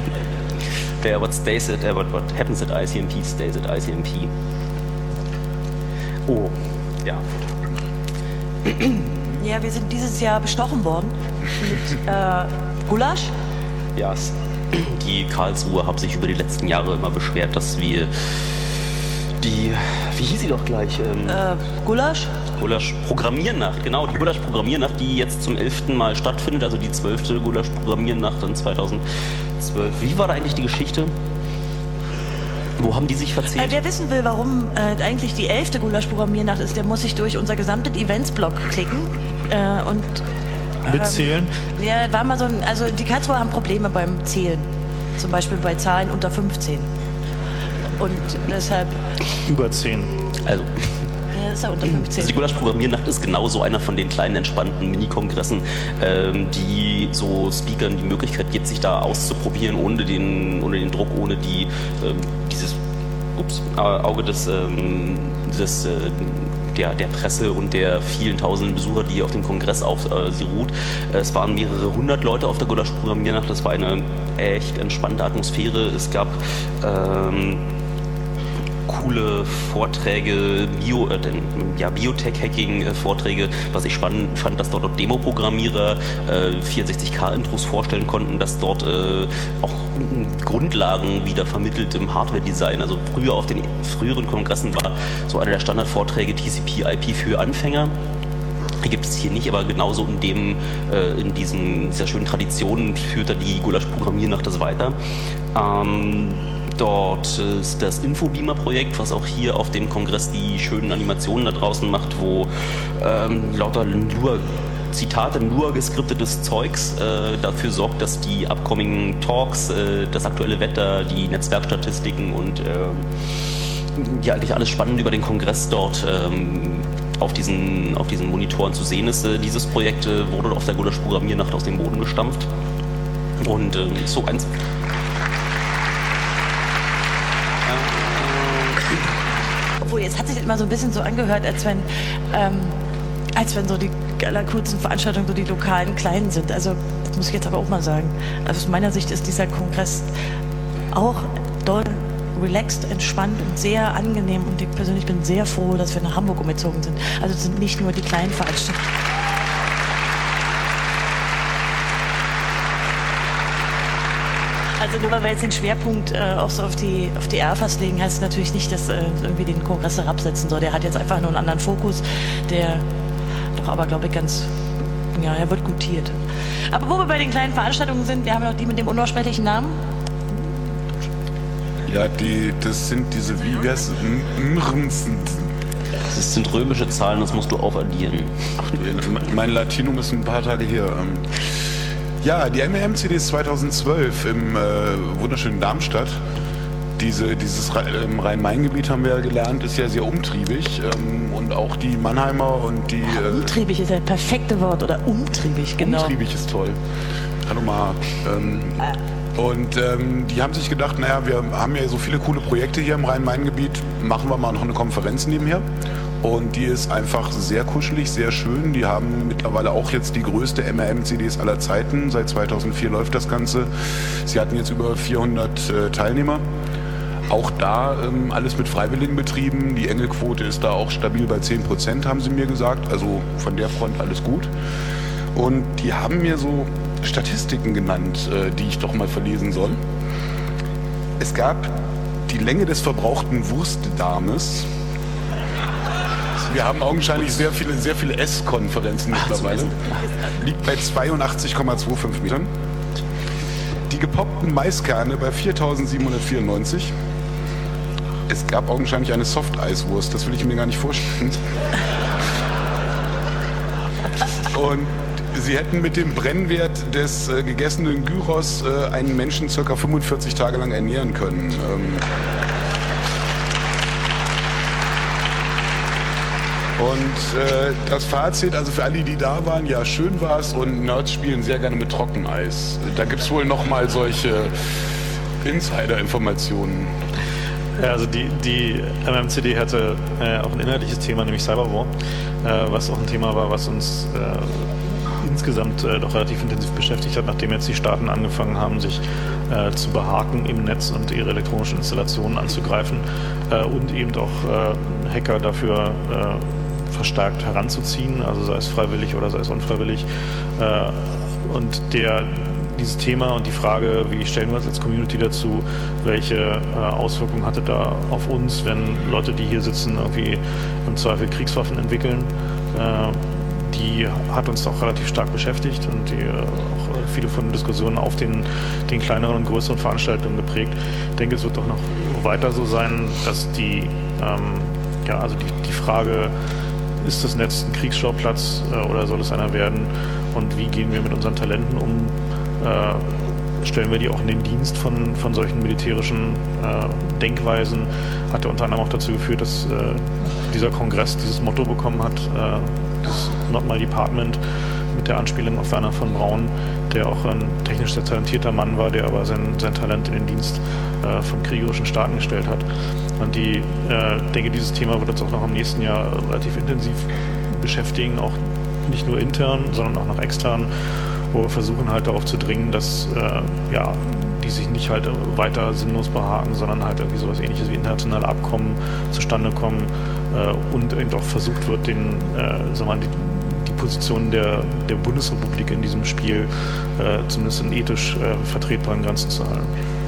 What happens at ICMP stays at ICMP. Oh, ja. Ja, wir sind dieses Jahr bestochen worden mit Gulasch. Ja, die Karlsruher haben sich über die letzten Jahre immer beschwert, dass wir wie hieß sie doch gleich? Gulasch? Gulasch-Programmiernacht, genau, die Gulasch-Programmiernacht, die jetzt zum 11. Mal stattfindet, also die 12. Gulasch-Programmiernacht in 2012. Wie war da eigentlich die Geschichte? Wo haben die sich verzählt? Wer wissen will, warum eigentlich die 11. Gulasch-Programmiernacht ist, der muss sich durch unser gesamtes Events-Blog klicken und Mitzählen? Ja, war mal so ein, also die Karlsruher haben Probleme beim Zählen, zum Beispiel bei Zahlen unter 15. Und deshalb... Über 10. Also... Ja, ist ja unter 15. Also die Gulasch-Programmiernacht ist genauso einer von den kleinen, entspannten Mini-Kongressen, die so Speakern die Möglichkeit gibt, sich da auszuprobieren, ohne den Druck, ohne dieses Auge der Presse und der vielen tausenden Besucher, die auf dem Kongress auf sie ruht. Es waren mehrere hundert Leute auf der Gulasch-Programmiernacht. Das war eine echt entspannte Atmosphäre. Es gab coole Vorträge, Biotech-Hacking-Vorträge. Was ich spannend fand, dass dort Demo-Programmierer 64K-Intros vorstellen konnten, dass dort auch Grundlagen wieder vermittelt im Hardware-Design. Also früher auf den früheren Kongressen war so einer der Standardvorträge TCP/IP für Anfänger. Die gibt es hier nicht, aber genauso in dieser schönen Tradition führt da die Gulasch-Programmiernacht das weiter. Dort ist das Infobeamer-Projekt, was auch hier auf dem Kongress die schönen Animationen da draußen macht, wo lauter Zitate, nur geskriptetes Zeugs dafür sorgt, dass die upcoming Talks, das aktuelle Wetter, die Netzwerkstatistiken und eigentlich alles spannend über den Kongress dort auf diesen Monitoren zu sehen ist. Dieses Projekt wurde auf der Gulasch Programmiernacht aus dem Boden gestampft und so eins. Obwohl, jetzt hat sich das immer so ein bisschen so angehört, als wenn so die allercoolsten Veranstaltungen so die lokalen Kleinen sind. Also, das muss ich jetzt aber auch mal sagen. Also aus meiner Sicht ist dieser Kongress auch doll relaxed, entspannt und sehr angenehm. Und ich persönlich bin sehr froh, dass wir nach Hamburg umgezogen sind. Also es sind nicht nur die kleinen Veranstaltungen. Also nur weil wir jetzt den Schwerpunkt auch so auf die Erfas legen, heißt es natürlich nicht, dass irgendwie den Kongress herabsetzen soll. Der hat jetzt einfach nur einen anderen Fokus, der doch aber, glaube ich, er wird gutiert. Aber wo wir bei den kleinen Veranstaltungen sind, wir haben noch die mit dem unaussprechlichen Namen. Ja, das sind diese, wie heißt es? Das sind römische Zahlen, das musst du aufaddieren. Mein Latinum ist ein paar Tage her. Ja, die MEM-CDs 2012 im wunderschönen Darmstadt. Dieses Rhein-Main-Gebiet, haben wir ja gelernt, ist ja sehr umtriebig. Und auch die Mannheimer und die... umtriebig ist ja das perfekte Wort, oder umtriebig, genau. Umtriebig ist toll. Hallo Marc. Und die haben sich gedacht, naja, wir haben ja so viele coole Projekte hier im Rhein-Main-Gebiet, machen wir mal noch eine Konferenz nebenher. Und die ist einfach sehr kuschelig, sehr schön. Die haben mittlerweile auch jetzt die größte MRM-CDs aller Zeiten. Seit 2004 läuft das Ganze. Sie hatten jetzt über 400 Teilnehmer. Auch da alles mit Freiwilligen betrieben. Die Engelquote ist da auch stabil bei 10%, haben sie mir gesagt. Also von der Front alles gut. Und die haben mir so Statistiken genannt, die ich doch mal verlesen soll. Es gab die Länge des verbrauchten Wurstdarmes. Wir haben augenscheinlich sehr viele S-Konferenzen mittlerweile. Liegt bei 82,25 Metern. Die gepoppten Maiskerne bei 4.794. Es gab augenscheinlich eine Softeiswurst, das will ich mir gar nicht vorstellen. Und sie hätten mit dem Brennwert des gegessenen Gyros einen Menschen ca. 45 Tage lang ernähren können. Und das Fazit, also für alle, die da waren, ja, schön war es und Nerds spielen sehr gerne mit Trockeneis. Da gibt es wohl nochmal solche Insider-Informationen. Ja, also die MMCD hatte auch ein inhaltliches Thema, nämlich Cyberwar, was auch ein Thema war, was uns insgesamt doch relativ intensiv beschäftigt hat, nachdem jetzt die Staaten angefangen haben, sich zu behaken im Netz und ihre elektronischen Installationen anzugreifen und eben auch Hacker dafür verstärkt heranzuziehen, also sei es freiwillig oder sei es unfreiwillig. Und dieses Thema und die Frage, wie stellen wir uns als Community dazu, welche Auswirkungen hatte da auf uns, wenn Leute, die hier sitzen, irgendwie im Zweifel Kriegswaffen entwickeln, die hat uns auch relativ stark beschäftigt und die auch viele von den Diskussionen auf den kleineren und größeren Veranstaltungen geprägt. Ich denke, es wird doch noch weiter so sein, dass die Frage, ist das Netz ein Kriegsschauplatz oder soll es einer werden und wie gehen wir mit unseren Talenten um? Stellen wir die auch in den Dienst von solchen militärischen Denkweisen, hat ja unter anderem auch dazu geführt, dass dieser Kongress dieses Motto bekommen hat, das Not My Department, mit der Anspielung auf Werner von Braun, der auch ein technisch sehr talentierter Mann war, der aber sein Talent in den Dienst von kriegerischen Staaten gestellt hat. Und ich denke, dieses Thema wird uns auch noch im nächsten Jahr relativ intensiv beschäftigen, auch nicht nur intern, sondern auch noch extern, wo wir versuchen halt darauf zu dringen, dass die sich nicht halt weiter sinnlos behaken, sondern halt irgendwie sowas Ähnliches wie internationale Abkommen zustande kommen und eben auch versucht wird, die Position der Bundesrepublik in diesem Spiel zumindest in ethisch vertretbaren Grenzen zu halten.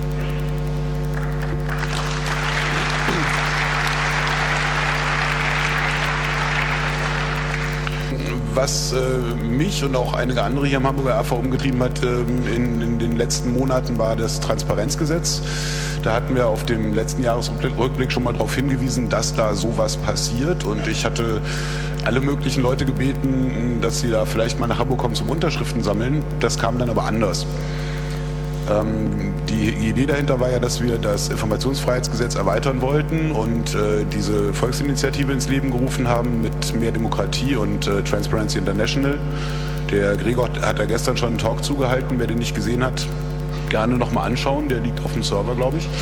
Was mich und auch einige andere hier am Hamburger AV umgetrieben hat in den letzten Monaten, war das Transparenzgesetz. Da hatten wir auf dem letzten Jahresrückblick schon mal darauf hingewiesen, dass da sowas passiert. Und ich hatte alle möglichen Leute gebeten, dass sie da vielleicht mal nach Hamburg kommen zum Unterschriften sammeln. Das kam dann aber anders. Die Idee dahinter war ja, dass wir das Informationsfreiheitsgesetz erweitern wollten und diese Volksinitiative ins Leben gerufen haben mit mehr Demokratie und Transparency International. Der Gregor hat da gestern schon einen Talk zugehalten. Wer den nicht gesehen hat, gerne nochmal anschauen. Der liegt auf dem Server, glaube ich.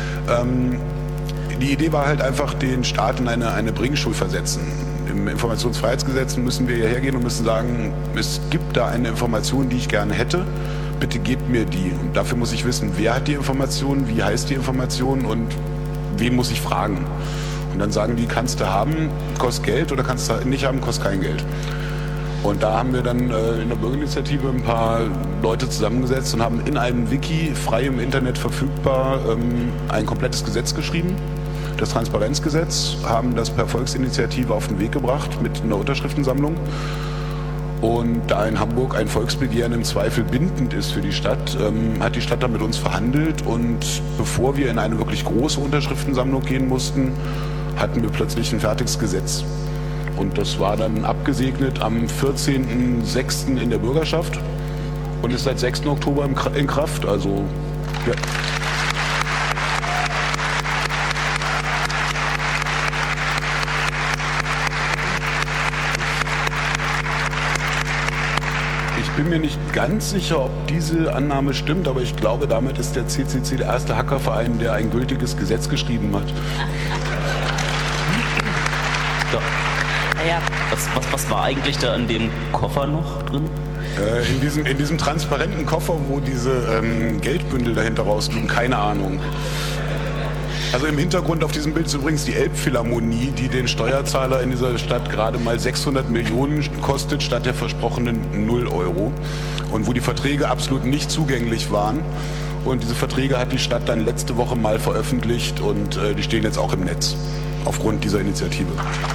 Die Idee war halt einfach, den Staat in eine Bringschuld versetzen. Im Informationsfreiheitsgesetz müssen wir hierher gehen und müssen sagen, es gibt da eine Information, die ich gerne hätte. Bitte gebt mir die. Und dafür muss ich wissen, wer hat die Information, wie heißt die Information und wen muss ich fragen. Und dann sagen die, kannst du haben, kostet Geld, oder kannst du nicht haben, kostet kein Geld. Und da haben wir dann in der Bürgerinitiative ein paar Leute zusammengesetzt und haben in einem Wiki, frei im Internet verfügbar, ein komplettes Gesetz geschrieben, das Transparenzgesetz, haben das per Volksinitiative auf den Weg gebracht mit einer Unterschriftensammlung. Und da in Hamburg ein Volksbegehren im Zweifel bindend ist für die Stadt, hat die Stadt dann mit uns verhandelt, und bevor wir in eine wirklich große Unterschriftensammlung gehen mussten, hatten wir plötzlich ein fertiges Gesetz. Und das war dann abgesegnet am 14.06. in der Bürgerschaft und ist seit 6. Oktober in Kraft. Also ja. Ich bin mir nicht ganz sicher, ob diese Annahme stimmt, aber ich glaube, damit ist der CCC der erste Hackerverein, der ein gültiges Gesetz geschrieben hat. Ja. Ja. Was war eigentlich da in dem Koffer noch drin? In diesem transparenten Koffer, wo diese Geldbündel dahinter rausliegen, keine Ahnung. Also im Hintergrund auf diesem Bild ist übrigens die Elbphilharmonie, die den Steuerzahler in dieser Stadt gerade mal 600 Millionen kostet, statt der versprochenen 0 Euro. Und wo die Verträge absolut nicht zugänglich waren. Und diese Verträge hat die Stadt dann letzte Woche mal veröffentlicht, und die stehen jetzt auch im Netz aufgrund dieser Initiative.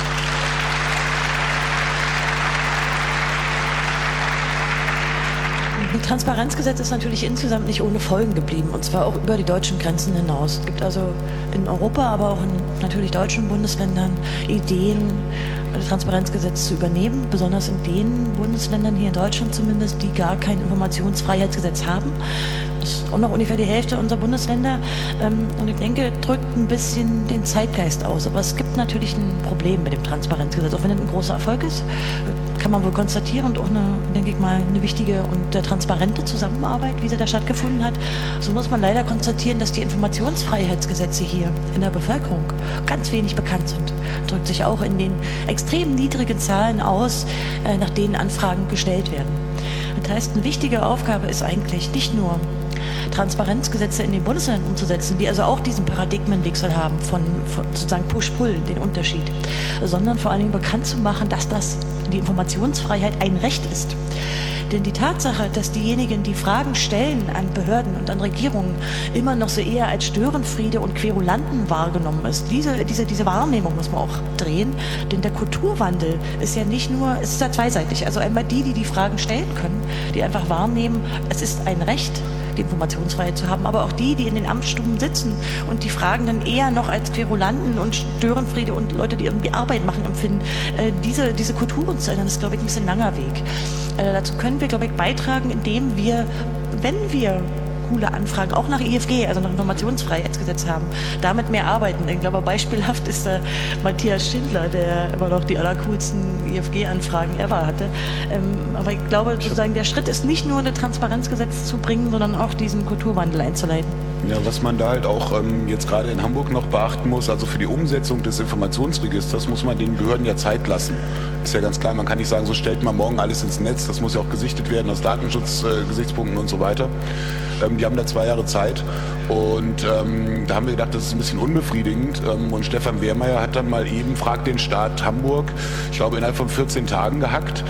Das Transparenzgesetz ist natürlich insgesamt nicht ohne Folgen geblieben, und zwar auch über die deutschen Grenzen hinaus. Es gibt also in Europa, aber auch in natürlich deutschen Bundesländern Ideen, das Transparenzgesetz zu übernehmen, besonders in den Bundesländern, hier in Deutschland zumindest, die gar kein Informationsfreiheitsgesetz haben. Das ist auch noch ungefähr die Hälfte unserer Bundesländer, und ich denke, drückt ein bisschen den Zeitgeist aus. Aber es gibt natürlich ein Problem mit dem Transparenzgesetz, auch wenn es ein großer Erfolg ist, kann man wohl konstatieren, und auch denke ich mal, eine wichtige und transparente Zusammenarbeit, wie sie da stattgefunden hat. So muss man leider konstatieren, dass die Informationsfreiheitsgesetze hier in der Bevölkerung ganz wenig bekannt sind. Drückt sich auch in den extrem niedrigen Zahlen aus, nach denen Anfragen gestellt werden. Das heißt, eine wichtige Aufgabe ist eigentlich nicht nur, Transparenzgesetze in den Bundesländern umzusetzen, die also auch diesen Paradigmenwechsel haben von sozusagen Push-Pull, den Unterschied, sondern vor allen Dingen bekannt zu machen, dass die Informationsfreiheit ein Recht ist. Denn die Tatsache, dass diejenigen, die Fragen stellen an Behörden und an Regierungen, immer noch so eher als Störenfriede und Querulanten wahrgenommen ist, diese Wahrnehmung muss man auch drehen. Denn der Kulturwandel ist ja nicht nur, es ist ja zweiseitig. Also einmal die Fragen stellen können, die einfach wahrnehmen, es ist ein Recht, die Informationsfreiheit zu haben, aber auch die in den Amtsstuben sitzen und die Fragen dann eher noch als Querulanten und Störenfriede und Leute, die irgendwie Arbeit machen, empfinden. Diese Kulturen zu ändern, ist, glaube ich, ein bisschen langer Weg. Dazu können wir, glaube ich, beitragen, indem wir, wenn wir coole Anfragen, auch nach IFG, also nach Informationsfreiheitsgesetz haben, damit mehr arbeiten. Ich glaube, beispielhaft ist der Matthias Schindler, der immer noch die allercoolsten IFG-Anfragen ever hatte. Aber ich glaube, sozusagen, der Schritt ist nicht nur ein Transparenzgesetz zu bringen, sondern auch diesen Kulturwandel einzuleiten. Ja, was man da halt auch jetzt gerade in Hamburg noch beachten muss, also für die Umsetzung des Informationsregisters muss man den Behörden ja Zeit lassen. Ist ja ganz klar, man kann nicht sagen, so stellt man morgen alles ins Netz, das muss ja auch gesichtet werden aus Datenschutzgesichtspunkten und so weiter. Die haben da 2 Jahre Zeit, und da haben wir gedacht, das ist ein bisschen unbefriedigend, und Stefan Wehrmeier hat dann mal eben Frag den Staat Hamburg, ich glaube innerhalb von 14 Tagen gehackt.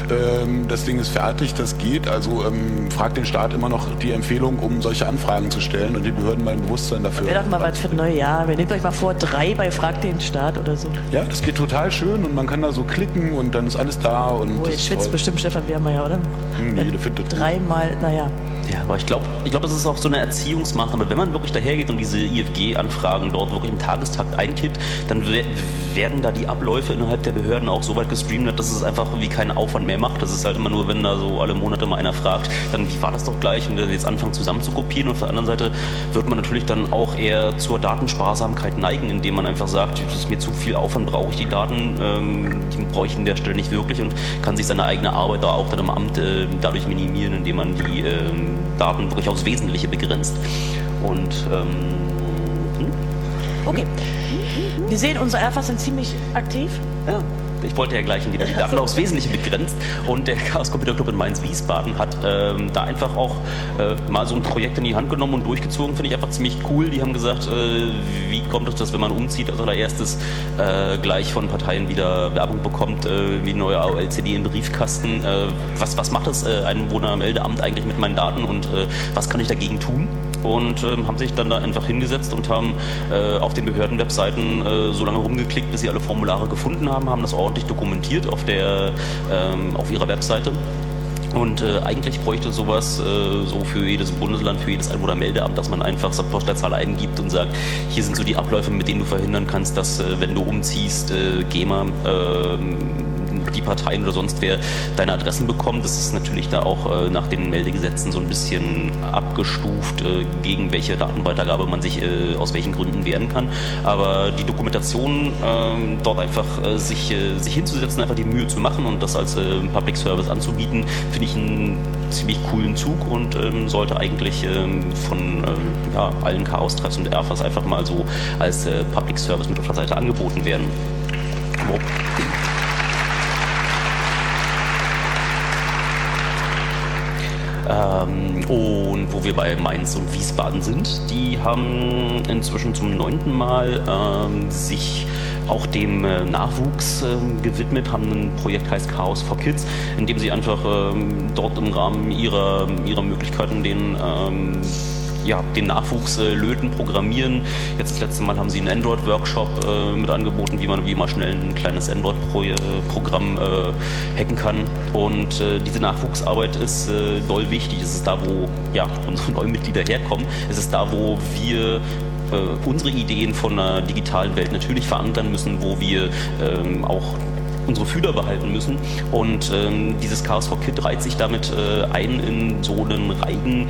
Das Ding ist fertig, das geht, also fragt den Staat immer noch die Empfehlung, um solche Anfragen zu stellen und die Behörden mal ein Bewusstsein dafür. Wäre doch mal was für ein neues Jahr. Wir nehmt euch mal vor, 3 bei Frag den Staat oder so. Ja, das geht total schön, und man kann da so klicken und dann ist alles da. Und jetzt schwitzt bestimmt Stefan Wehrmeier, oder? Nee, der findet 3-mal, naja. Ja, aber ich glaube, das ist auch so eine Erziehungsmaßnahme. Wenn man wirklich dahergeht und diese IFG-Anfragen dort wirklich im Tagestakt einkippt, dann werden da die Abläufe innerhalb der Behörden auch so weit gestreamt, dass es einfach wie keinen Aufwand mehr macht. Das ist halt immer nur, wenn da so alle Monate mal einer fragt, dann wie war das doch gleich und dann jetzt anfangen zusammen zu kopieren. Und auf der anderen Seite wird man natürlich dann auch eher zur Datensparsamkeit neigen, indem man einfach sagt, das ist mir zu viel Aufwand, brauche ich die Daten, die brauche ich an der Stelle nicht wirklich und kann sich seine eigene Arbeit da auch dann im Amt dadurch minimieren, indem man die Daten wirklich aufs Wesentliche begrenzt. Und okay. Wir sehen, unsere Erfas sind ziemlich aktiv. ja. Ich wollte ja gleich, indem er die Daten aufs Wesentliche begrenzt. Und der Chaos Computer Club in Mainz-Wiesbaden hat da einfach auch mal so ein Projekt in die Hand genommen und durchgezogen. Finde ich einfach ziemlich cool. Die haben gesagt, wie kommt es, dass wenn man umzieht, als allererstes gleich von Parteien wieder Werbung bekommt, wie eine neue AOL-CD im Briefkasten. Was macht das Einwohnermeldeamt eigentlich mit meinen Daten und was kann ich dagegen tun? Und haben sich dann da einfach hingesetzt und haben auf den Behördenwebseiten so lange rumgeklickt, bis sie alle Formulare gefunden haben das ordentlich dokumentiert auf ihrer Webseite. Und eigentlich bräuchte sowas so für jedes Bundesland, für jedes Einwohnermeldeamt, dass man einfach seine Postleitzahl eingibt und sagt, hier sind so die Abläufe, mit denen du verhindern kannst, dass wenn du umziehst, GEMA, die Parteien oder sonst wer deine Adressen bekommt. Das ist natürlich da auch nach den Meldegesetzen so ein bisschen abgestuft, gegen welche Datenweitergabe man sich aus welchen Gründen wehren kann. Aber die Dokumentation dort einfach sich hinzusetzen, einfach die Mühe zu machen und das als Public Service anzubieten, finde ich einen ziemlich coolen Zug und sollte eigentlich von allen Chaos-Treffs und Erfas einfach mal so als Public Service mit auf der Seite angeboten werden. Und wo wir bei Mainz und Wiesbaden sind, die haben inzwischen zum 9. Mal sich auch dem Nachwuchs gewidmet, haben ein Projekt, heißt Chaos for Kids, in dem sie einfach dort im Rahmen ihrer Möglichkeiten den Nachwuchs löten, programmieren. Jetzt das letzte Mal haben sie einen Android-Workshop mit angeboten, wie man schnell ein kleines Android-Programm hacken kann. Und diese Nachwuchsarbeit ist doll wichtig. Es ist da, wo unsere neuen Mitglieder herkommen. Es ist da, wo wir unsere Ideen von einer digitalen Welt natürlich verankern müssen, wo wir auch unsere Fühler behalten müssen. Und dieses Chaos for Kid reiht sich damit ein in so einen Reigen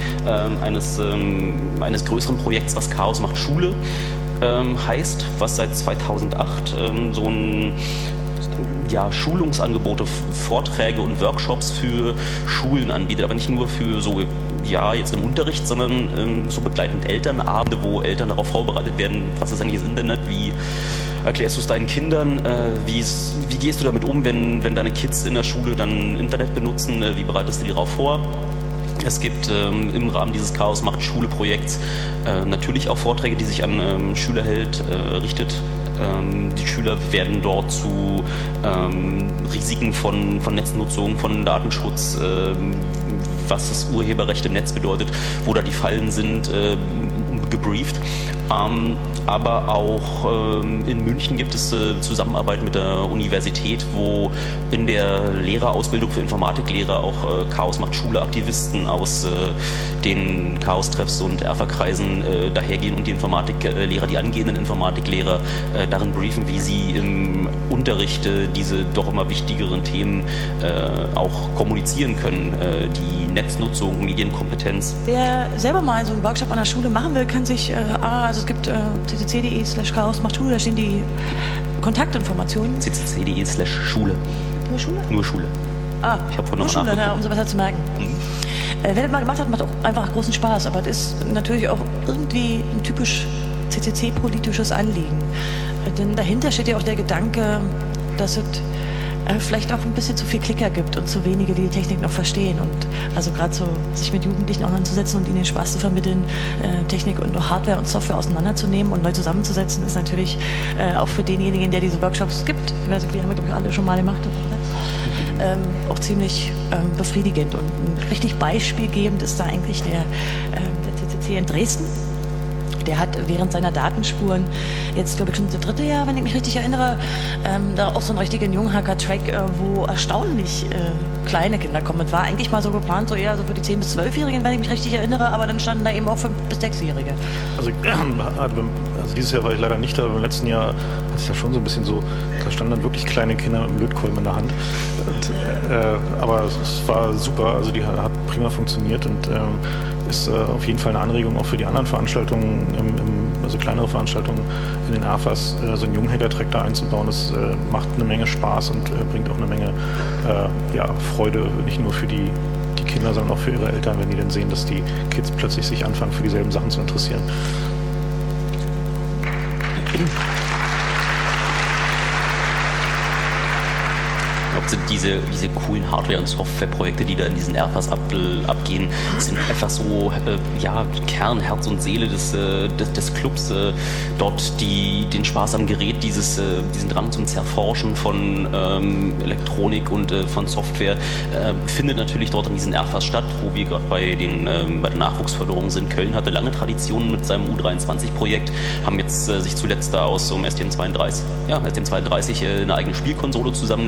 eines größeren Projekts, was Chaos macht Schule heißt, was seit 2008 so ein Schulungsangebote, Vorträge und Workshops für Schulen anbietet, aber nicht nur für so jetzt im Unterricht, sondern so begleitend Elternabende, wo Eltern darauf vorbereitet werden, was ist eigentlich das Internet, wie erklärst du es deinen Kindern, wie gehst du damit um, wenn deine Kids in der Schule dann Internet benutzen, wie bereitest du die darauf vor? Es gibt im Rahmen dieses Chaos macht Schule Projekts natürlich auch Vorträge, die sich an Schülerheld richtet. Die Schüler werden dort zu Risiken von Netznutzung, von Datenschutz, was das Urheberrecht im Netz bedeutet, wo da die Fallen sind, gebrieft. Aber auch in München gibt es Zusammenarbeit mit der Universität, wo in der Lehrerausbildung für Informatiklehrer auch Chaos macht Schule-Aktivisten aus den Chaos-Treffs und Erfa-Kreisen dahergehen und die Informatiklehrer, die angehenden Informatiklehrer darin briefen, wie sie im Unterricht diese doch immer wichtigeren Themen auch kommunizieren können. Die Netznutzung, Medienkompetenz. Wer selber mal so einen Workshop an der Schule machen will, kann sich, es gibt ccc.de/chaos macht Schule, da stehen die Kontaktinformationen. ccc.de/Schule. Nur Schule? Nur Schule. Ich habe vorhin noch nachgeguckt. Umso besser zu merken. Wer das mal gemacht hat, macht auch einfach großen Spaß, aber das ist natürlich auch irgendwie ein typisch CCC-politisches Anliegen. Denn dahinter steht ja auch der Gedanke, dass es vielleicht auch ein bisschen zu viel Klicker gibt und zu wenige, die die Technik noch verstehen. Und also gerade so sich mit Jugendlichen auseinanderzusetzen und ihnen den Spaß zu vermitteln, Technik und Hardware und Software auseinanderzunehmen und neu zusammenzusetzen, ist natürlich auch für denjenigen, der diese Workshops gibt, ich weiß nicht, die haben wir glaube ich alle schon mal gemacht, auch ziemlich befriedigend. Und ein richtig beispielgebend ist da eigentlich der CCC in Dresden. Der hat während seiner Datenspuren, jetzt glaube ich schon das 3. Jahr, wenn ich mich richtig erinnere, da auch so einen richtigen Junghacker-Track, wo erstaunlich kleine Kinder kommen. Es war eigentlich mal so geplant, so eher so für die 10- bis 12-Jährigen, wenn ich mich richtig erinnere, aber dann standen da eben auch 5- bis 6-Jährige. Also dieses Jahr war ich leider nicht da, aber im letzten Jahr hatte ich ja schon so ein bisschen so, da standen dann wirklich kleine Kinder mit einem Lötkolben in der Hand. Und, aber es war super, also die hat prima funktioniert und ist auf jeden Fall eine Anregung auch für die anderen Veranstaltungen, also kleinere Veranstaltungen in den AFAs, so einen Junghacker-Track da einzubauen. Das macht eine Menge Spaß und bringt auch eine Menge Freude, nicht nur für die Kinder, sondern auch für ihre Eltern, wenn die dann sehen, dass die Kids plötzlich sich anfangen, für dieselben Sachen zu interessieren. Diese coolen Hardware- und Softwareprojekte, die da in diesen AirPass abgehen, sind einfach so Kern, Herz und Seele des Clubs. Dort den Spaß am Gerät, diesen Drang zum Zerforschen von Elektronik und von Software findet natürlich dort in diesen AirPass statt, wo wir gerade bei der Nachwuchsförderung sind. Köln hatte lange Traditionen mit seinem U23-Projekt, haben jetzt sich zuletzt da aus so einem STM32 eine eigene Spielkonsole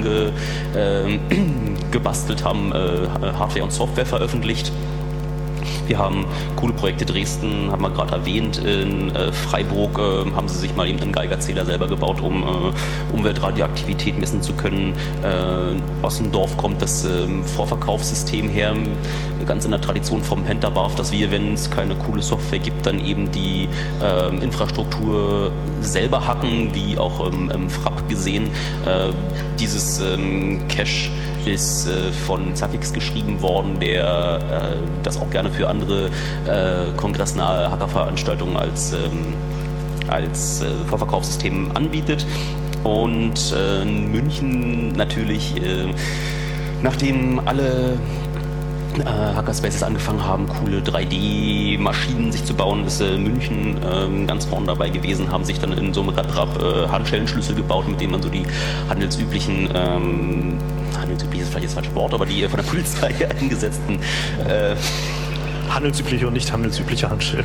gebastelt, haben Hardware und Software veröffentlicht. Wir haben coole Projekte. Dresden, haben wir gerade erwähnt, in Freiburg haben sie sich mal eben einen Geigerzähler selber gebaut, um Umweltradioaktivität messen zu können. Aus dem Dorf kommt das Vorverkaufssystem her, ganz in der Tradition vom Pentabarf, dass wir, wenn es keine coole Software gibt, dann eben die Infrastruktur selber hacken, wie auch im Frapp gesehen. Dieses Cache ist von Zafix geschrieben worden, der das auch gerne für andere kongressnahe Hackerveranstaltungen als Vorverkaufssystem anbietet. Und in München natürlich, nachdem alle Hackerspaces angefangen haben, coole 3D-Maschinen sich zu bauen, ist München ganz vorne dabei gewesen, haben sich dann in so einem Radrap Handschellenschlüssel gebaut, mit denen man so die handelsüblich ist vielleicht das falsche Wort, aber die von der Polizei eingesetzten handelsübliche und nicht handelsübliche Handschellen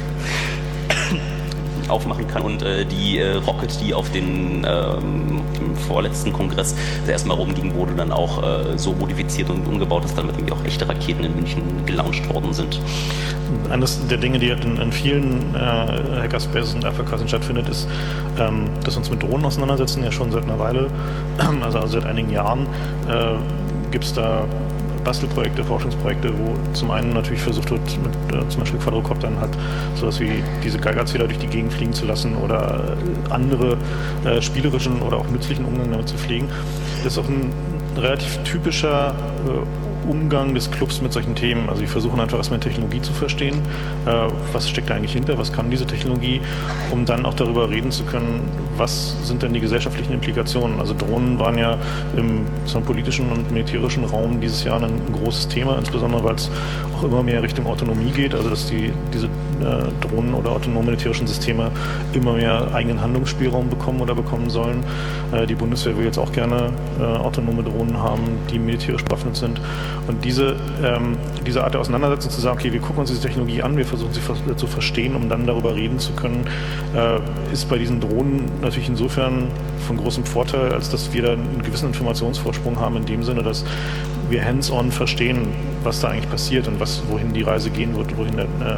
aufmachen kann. Und die Rocket, die auf den vorletzten Kongress erstmal rumging, wurde dann auch so modifiziert und umgebaut, dass damit irgendwie auch echte Raketen in München gelauncht worden sind. Eines der Dinge, die in vielen Hackerspaces und FAKs stattfindet, ist, dass wir uns mit Drohnen auseinandersetzen, ja schon seit einer Weile, also seit einigen Jahren gibt es da Bastelprojekte, Forschungsprojekte, wo zum einen natürlich versucht wird, mit zum Beispiel Quadrocoptern halt sowas wie diese Geigerzähler durch die Gegend fliegen zu lassen oder andere spielerischen oder auch nützlichen Umgang damit zu pflegen. Das ist auch ein relativ typischer Umgang des Clubs mit solchen Themen. Also wir versuchen einfach erstmal Technologie zu verstehen, was steckt da eigentlich hinter, was kann diese Technologie, um dann auch darüber reden zu können, was sind denn die gesellschaftlichen Implikationen. Also Drohnen waren ja im politischen und militärischen Raum dieses Jahr ein großes Thema, insbesondere weil es auch immer mehr Richtung Autonomie geht, also dass diese Drohnen oder autonome militärischen Systeme immer mehr eigenen Handlungsspielraum bekommen oder bekommen sollen. Die Bundeswehr will jetzt auch gerne autonome Drohnen haben, die militärisch bewaffnet sind. Und diese Art der Auseinandersetzung zu sagen, okay, wir gucken uns diese Technologie an, wir versuchen sie zu verstehen, um dann darüber reden zu können, ist bei diesen Drohnen natürlich insofern von großem Vorteil, als dass wir da einen gewissen Informationsvorsprung haben, in dem Sinne, dass wir hands-on verstehen, was da eigentlich passiert und wohin die Reise gehen wird, wohin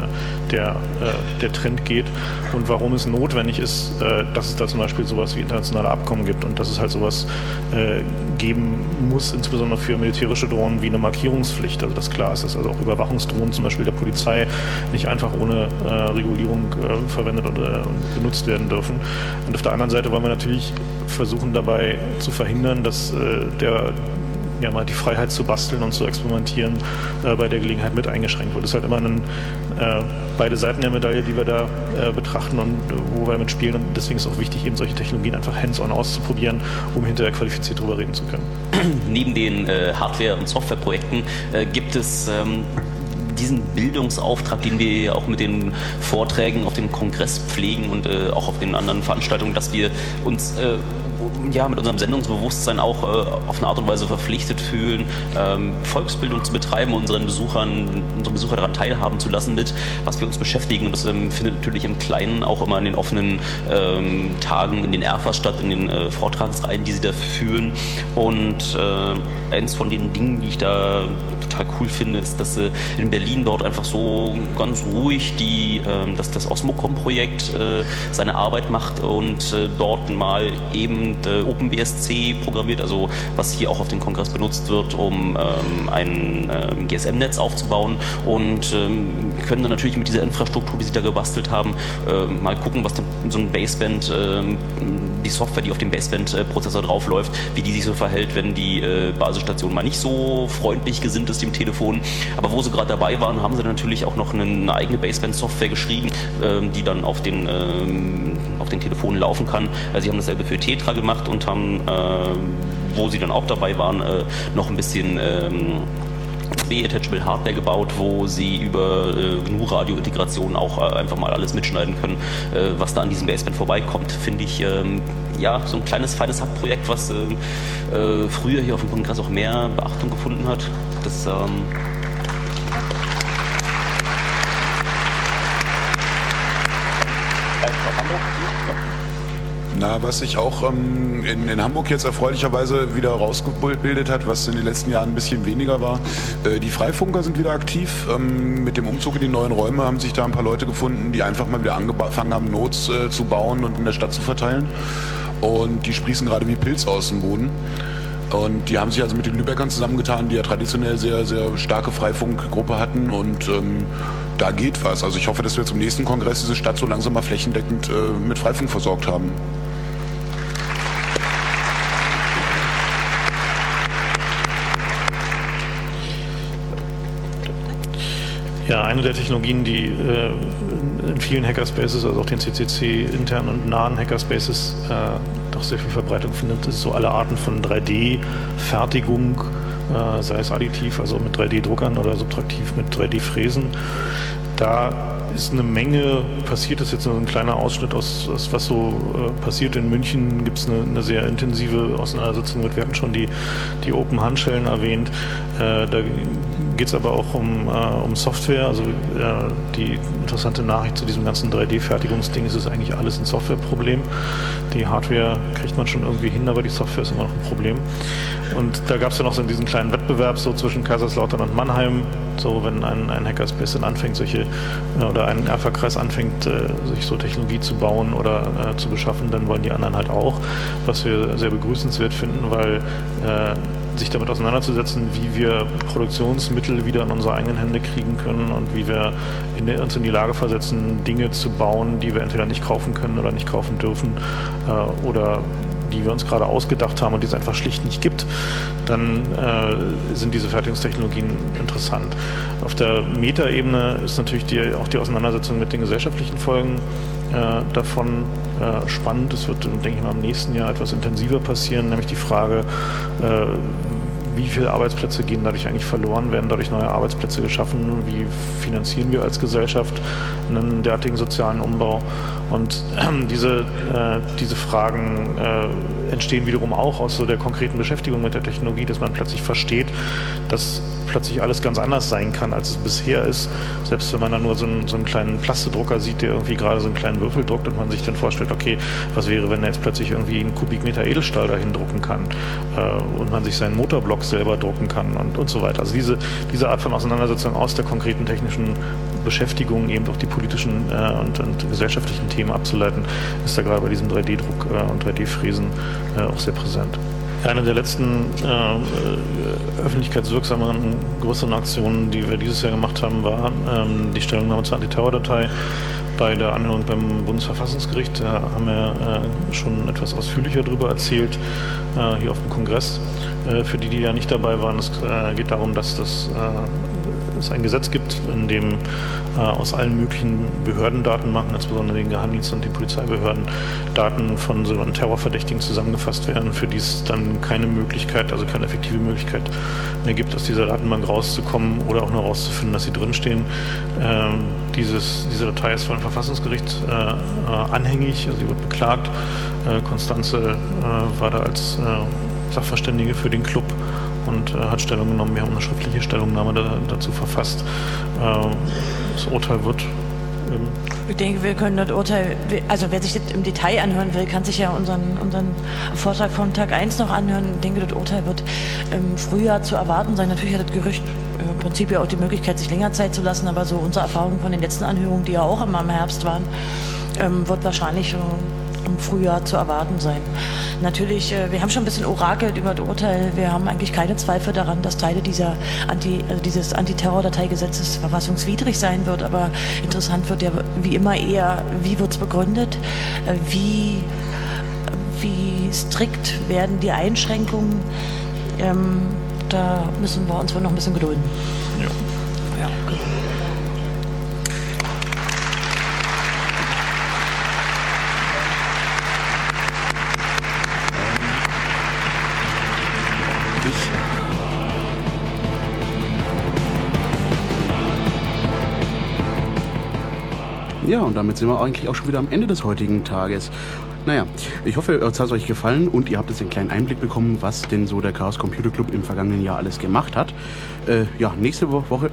der Trend geht und warum es notwendig ist, dass es da zum Beispiel sowas wie internationale Abkommen gibt und dass es halt sowas geben muss, insbesondere für militärische Drohnen wie eine Markierungspflicht, also dass klar ist, dass also auch Überwachungsdrohnen zum Beispiel der Polizei nicht einfach ohne Regulierung verwendet und benutzt werden dürfen. Und auf der anderen Seite wollen wir natürlich versuchen dabei zu verhindern, dass mal die Freiheit zu basteln und zu experimentieren bei der Gelegenheit mit eingeschränkt wird. Das ist halt immer beide Seiten der Medaille, die wir da betrachten und wo wir mitspielen. Und deswegen ist es auch wichtig, eben solche Technologien einfach hands-on auszuprobieren, um hinterher qualifiziert darüber reden zu können. Neben den Hardware- und Softwareprojekten gibt es diesen Bildungsauftrag, den wir auch mit den Vorträgen auf dem Kongress pflegen und auch auf den anderen Veranstaltungen, dass wir uns ja, mit unserem Sendungsbewusstsein auch auf eine Art und Weise verpflichtet fühlen, Volksbildung zu betreiben, unsere Besucher daran teilhaben zu lassen mit, was wir uns beschäftigen. Und das findet natürlich im Kleinen auch immer in den offenen Tagen in den Erfas statt, in den Vortragsreihen, die sie da führen. Und eins von den Dingen, die ich da total cool finde, ist, dass in Berlin dort einfach so ganz ruhig das Osmocom-Projekt seine Arbeit macht und dort mal eben OpenBSC programmiert, also was hier auch auf dem Kongress benutzt wird, um ein GSM-Netz aufzubauen, und können dann natürlich mit dieser Infrastruktur, die sie da gebastelt haben, mal gucken, was dann so ein Baseband, die Software, die auf dem Baseband-Prozessor draufläuft, wie die sich so verhält, wenn die Basisstation mal nicht so freundlich gesinnt ist dem Telefon. Aber wo sie gerade dabei waren, haben sie natürlich auch noch eine eigene Baseband-Software geschrieben, die dann auf den Telefonen laufen kann. Sie haben dasselbe für Tetra gemacht und haben, wo sie dann auch dabei waren, noch ein bisschen Attachable Hardware gebaut, wo sie über GNU-Radio-Integration auch einfach mal alles mitschneiden können, was da an diesem Baseband vorbeikommt. Finde ich ja so ein kleines, feines Hackprojekt, was früher hier auf dem Kongress auch mehr Beachtung gefunden hat. Das was sich auch in Hamburg jetzt erfreulicherweise wieder rausgebildet hat, was in den letzten Jahren ein bisschen weniger war. Die Freifunker sind wieder aktiv. Mit dem Umzug in die neuen Räume haben sich da ein paar Leute gefunden, die einfach mal wieder angefangen haben, Nodes zu bauen und in der Stadt zu verteilen. Und die sprießen gerade wie Pilze aus dem Boden. Und die haben sich also mit den Lübeckern zusammengetan, die ja traditionell sehr, sehr starke Freifunkgruppe hatten, und da geht was. Also ich hoffe, dass wir zum nächsten Kongress diese Stadt so langsam mal flächendeckend mit Freifunk versorgt haben. Ja, eine der Technologien, die in vielen Hackerspaces, also auch den CCC internen und nahen Hackerspaces, doch sehr viel Verbreitung findet, ist so alle Arten von 3D-Fertigung, sei es additiv, also mit 3D-Druckern, oder subtraktiv mit 3D-Fräsen. Da ist eine Menge passiert. Das ist jetzt nur ein kleiner Ausschnitt aus was so passiert. In München gibt es eine sehr intensive Auseinandersetzung mit. Wir hatten schon die Open Handschellen erwähnt. Da geht es aber auch um Software. Also die interessante Nachricht zu diesem ganzen 3D-Fertigungsding ist, es eigentlich alles ein Softwareproblem. Die Hardware kriegt man schon irgendwie hin, aber die Software ist immer noch ein Problem. Und da gab es ja noch so diesen kleinen Wettbewerb so zwischen Kaiserslautern und Mannheim. So, wenn ein Hackerspace dann anfängt, oder ein Erfa-Kreis anfängt, sich so Technologie zu bauen oder zu beschaffen, dann wollen die anderen halt auch, was wir sehr begrüßenswert finden, weil sich damit auseinanderzusetzen, wie wir Produktionsmittel wieder in unsere eigenen Hände kriegen können und wie wir uns in die Lage versetzen, Dinge zu bauen, die wir entweder nicht kaufen können oder nicht kaufen dürfen, oder die wir uns gerade ausgedacht haben und die es einfach schlicht nicht gibt, dann sind diese Fertigungstechnologien interessant. Auf der Metaebene ist natürlich auch die Auseinandersetzung mit den gesellschaftlichen Folgen davon spannend. Es wird, denke ich mal, im nächsten Jahr etwas intensiver passieren, nämlich die Frage, wie viele Arbeitsplätze gehen dadurch eigentlich verloren, werden dadurch neue Arbeitsplätze geschaffen, wie finanzieren wir als Gesellschaft einen derartigen sozialen Umbau. Und diese Fragen entstehen wiederum auch aus so der konkreten Beschäftigung mit der Technologie, dass man plötzlich versteht, dass plötzlich alles ganz anders sein kann, als es bisher ist. Selbst wenn man dann nur so einen kleinen Plastedrucker sieht, der irgendwie gerade so einen kleinen Würfel druckt und man sich dann vorstellt, okay, was wäre, wenn er jetzt plötzlich irgendwie einen Kubikmeter Edelstahl dahin drucken kann und man sich seinen Motorblock selber drucken kann und so weiter. Also diese Art von Auseinandersetzung aus der konkreten technischen Beschäftigung eben auch die politischen und gesellschaftlichen Themen abzuleiten, ist da gerade bei diesem 3D-Druck und 3D-Fräsen auch sehr präsent. Eine der letzten öffentlichkeitswirksameren größeren Aktionen, die wir dieses Jahr gemacht haben, war die Stellungnahme zur Antiterror-Datei bei der Anhörung beim Bundesverfassungsgericht. Da haben wir schon etwas ausführlicher darüber erzählt, hier auf dem Kongress. Für die ja nicht dabei waren, es geht darum, dass das es ein Gesetz gibt, in dem aus allen möglichen Behördendatenbanken, insbesondere den Geheimdiensten und den Polizeibehörden, Daten von sogenannten Terrorverdächtigen zusammengefasst werden, für die es dann keine Möglichkeit, also keine effektive Möglichkeit mehr gibt, aus dieser Datenbank rauszukommen oder auch nur rauszufinden, dass sie drinstehen. Diese Datei ist vor dem Verfassungsgericht anhängig, also sie wird beklagt. Konstanze war da als Sachverständige für den Club und hat Stellung genommen. Wir haben eine schriftliche Stellungnahme dazu verfasst. Das Urteil wird... Ich denke, wir können das Urteil, also wer sich das im Detail anhören will, kann sich ja unseren Vortrag von Tag 1 noch anhören. Ich denke, das Urteil wird im Frühjahr zu erwarten sein. Natürlich hat das Gericht im Prinzip ja auch die Möglichkeit, sich länger Zeit zu lassen, aber so unsere Erfahrungen von den letzten Anhörungen, die ja auch immer im Herbst waren, wird wahrscheinlich im Frühjahr zu erwarten sein. Natürlich, wir haben schon ein bisschen orakelt über das Urteil. Wir haben eigentlich keine Zweifel daran, dass Teile dieses Antiterror-Dateigesetzes verfassungswidrig sein wird. Aber interessant wird ja wie immer eher, wie wird es begründet, wie strikt werden die Einschränkungen. Da müssen wir uns wohl noch ein bisschen gedulden. Ja. Ja. Ja, und damit sind wir eigentlich auch schon wieder am Ende des heutigen Tages. Naja, ich hoffe, es hat euch gefallen und ihr habt jetzt einen kleinen Einblick bekommen, was denn so der Chaos Computer Club im vergangenen Jahr alles gemacht hat. Nächsten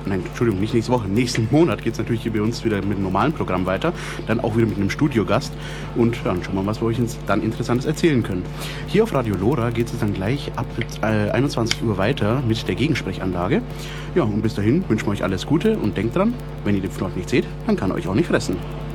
Monat geht es natürlich hier bei uns wieder mit einem normalen Programm weiter, dann auch wieder mit einem Studiogast und ja, dann schauen wir mal, was wir euch dann Interessantes erzählen können. Hier auf Radio Lora geht es dann gleich ab 21 Uhr weiter mit der Gegensprechanlage. Ja, und bis dahin wünschen wir euch alles Gute und denkt dran, wenn ihr den Fnord nicht seht, dann kann er euch auch nicht fressen.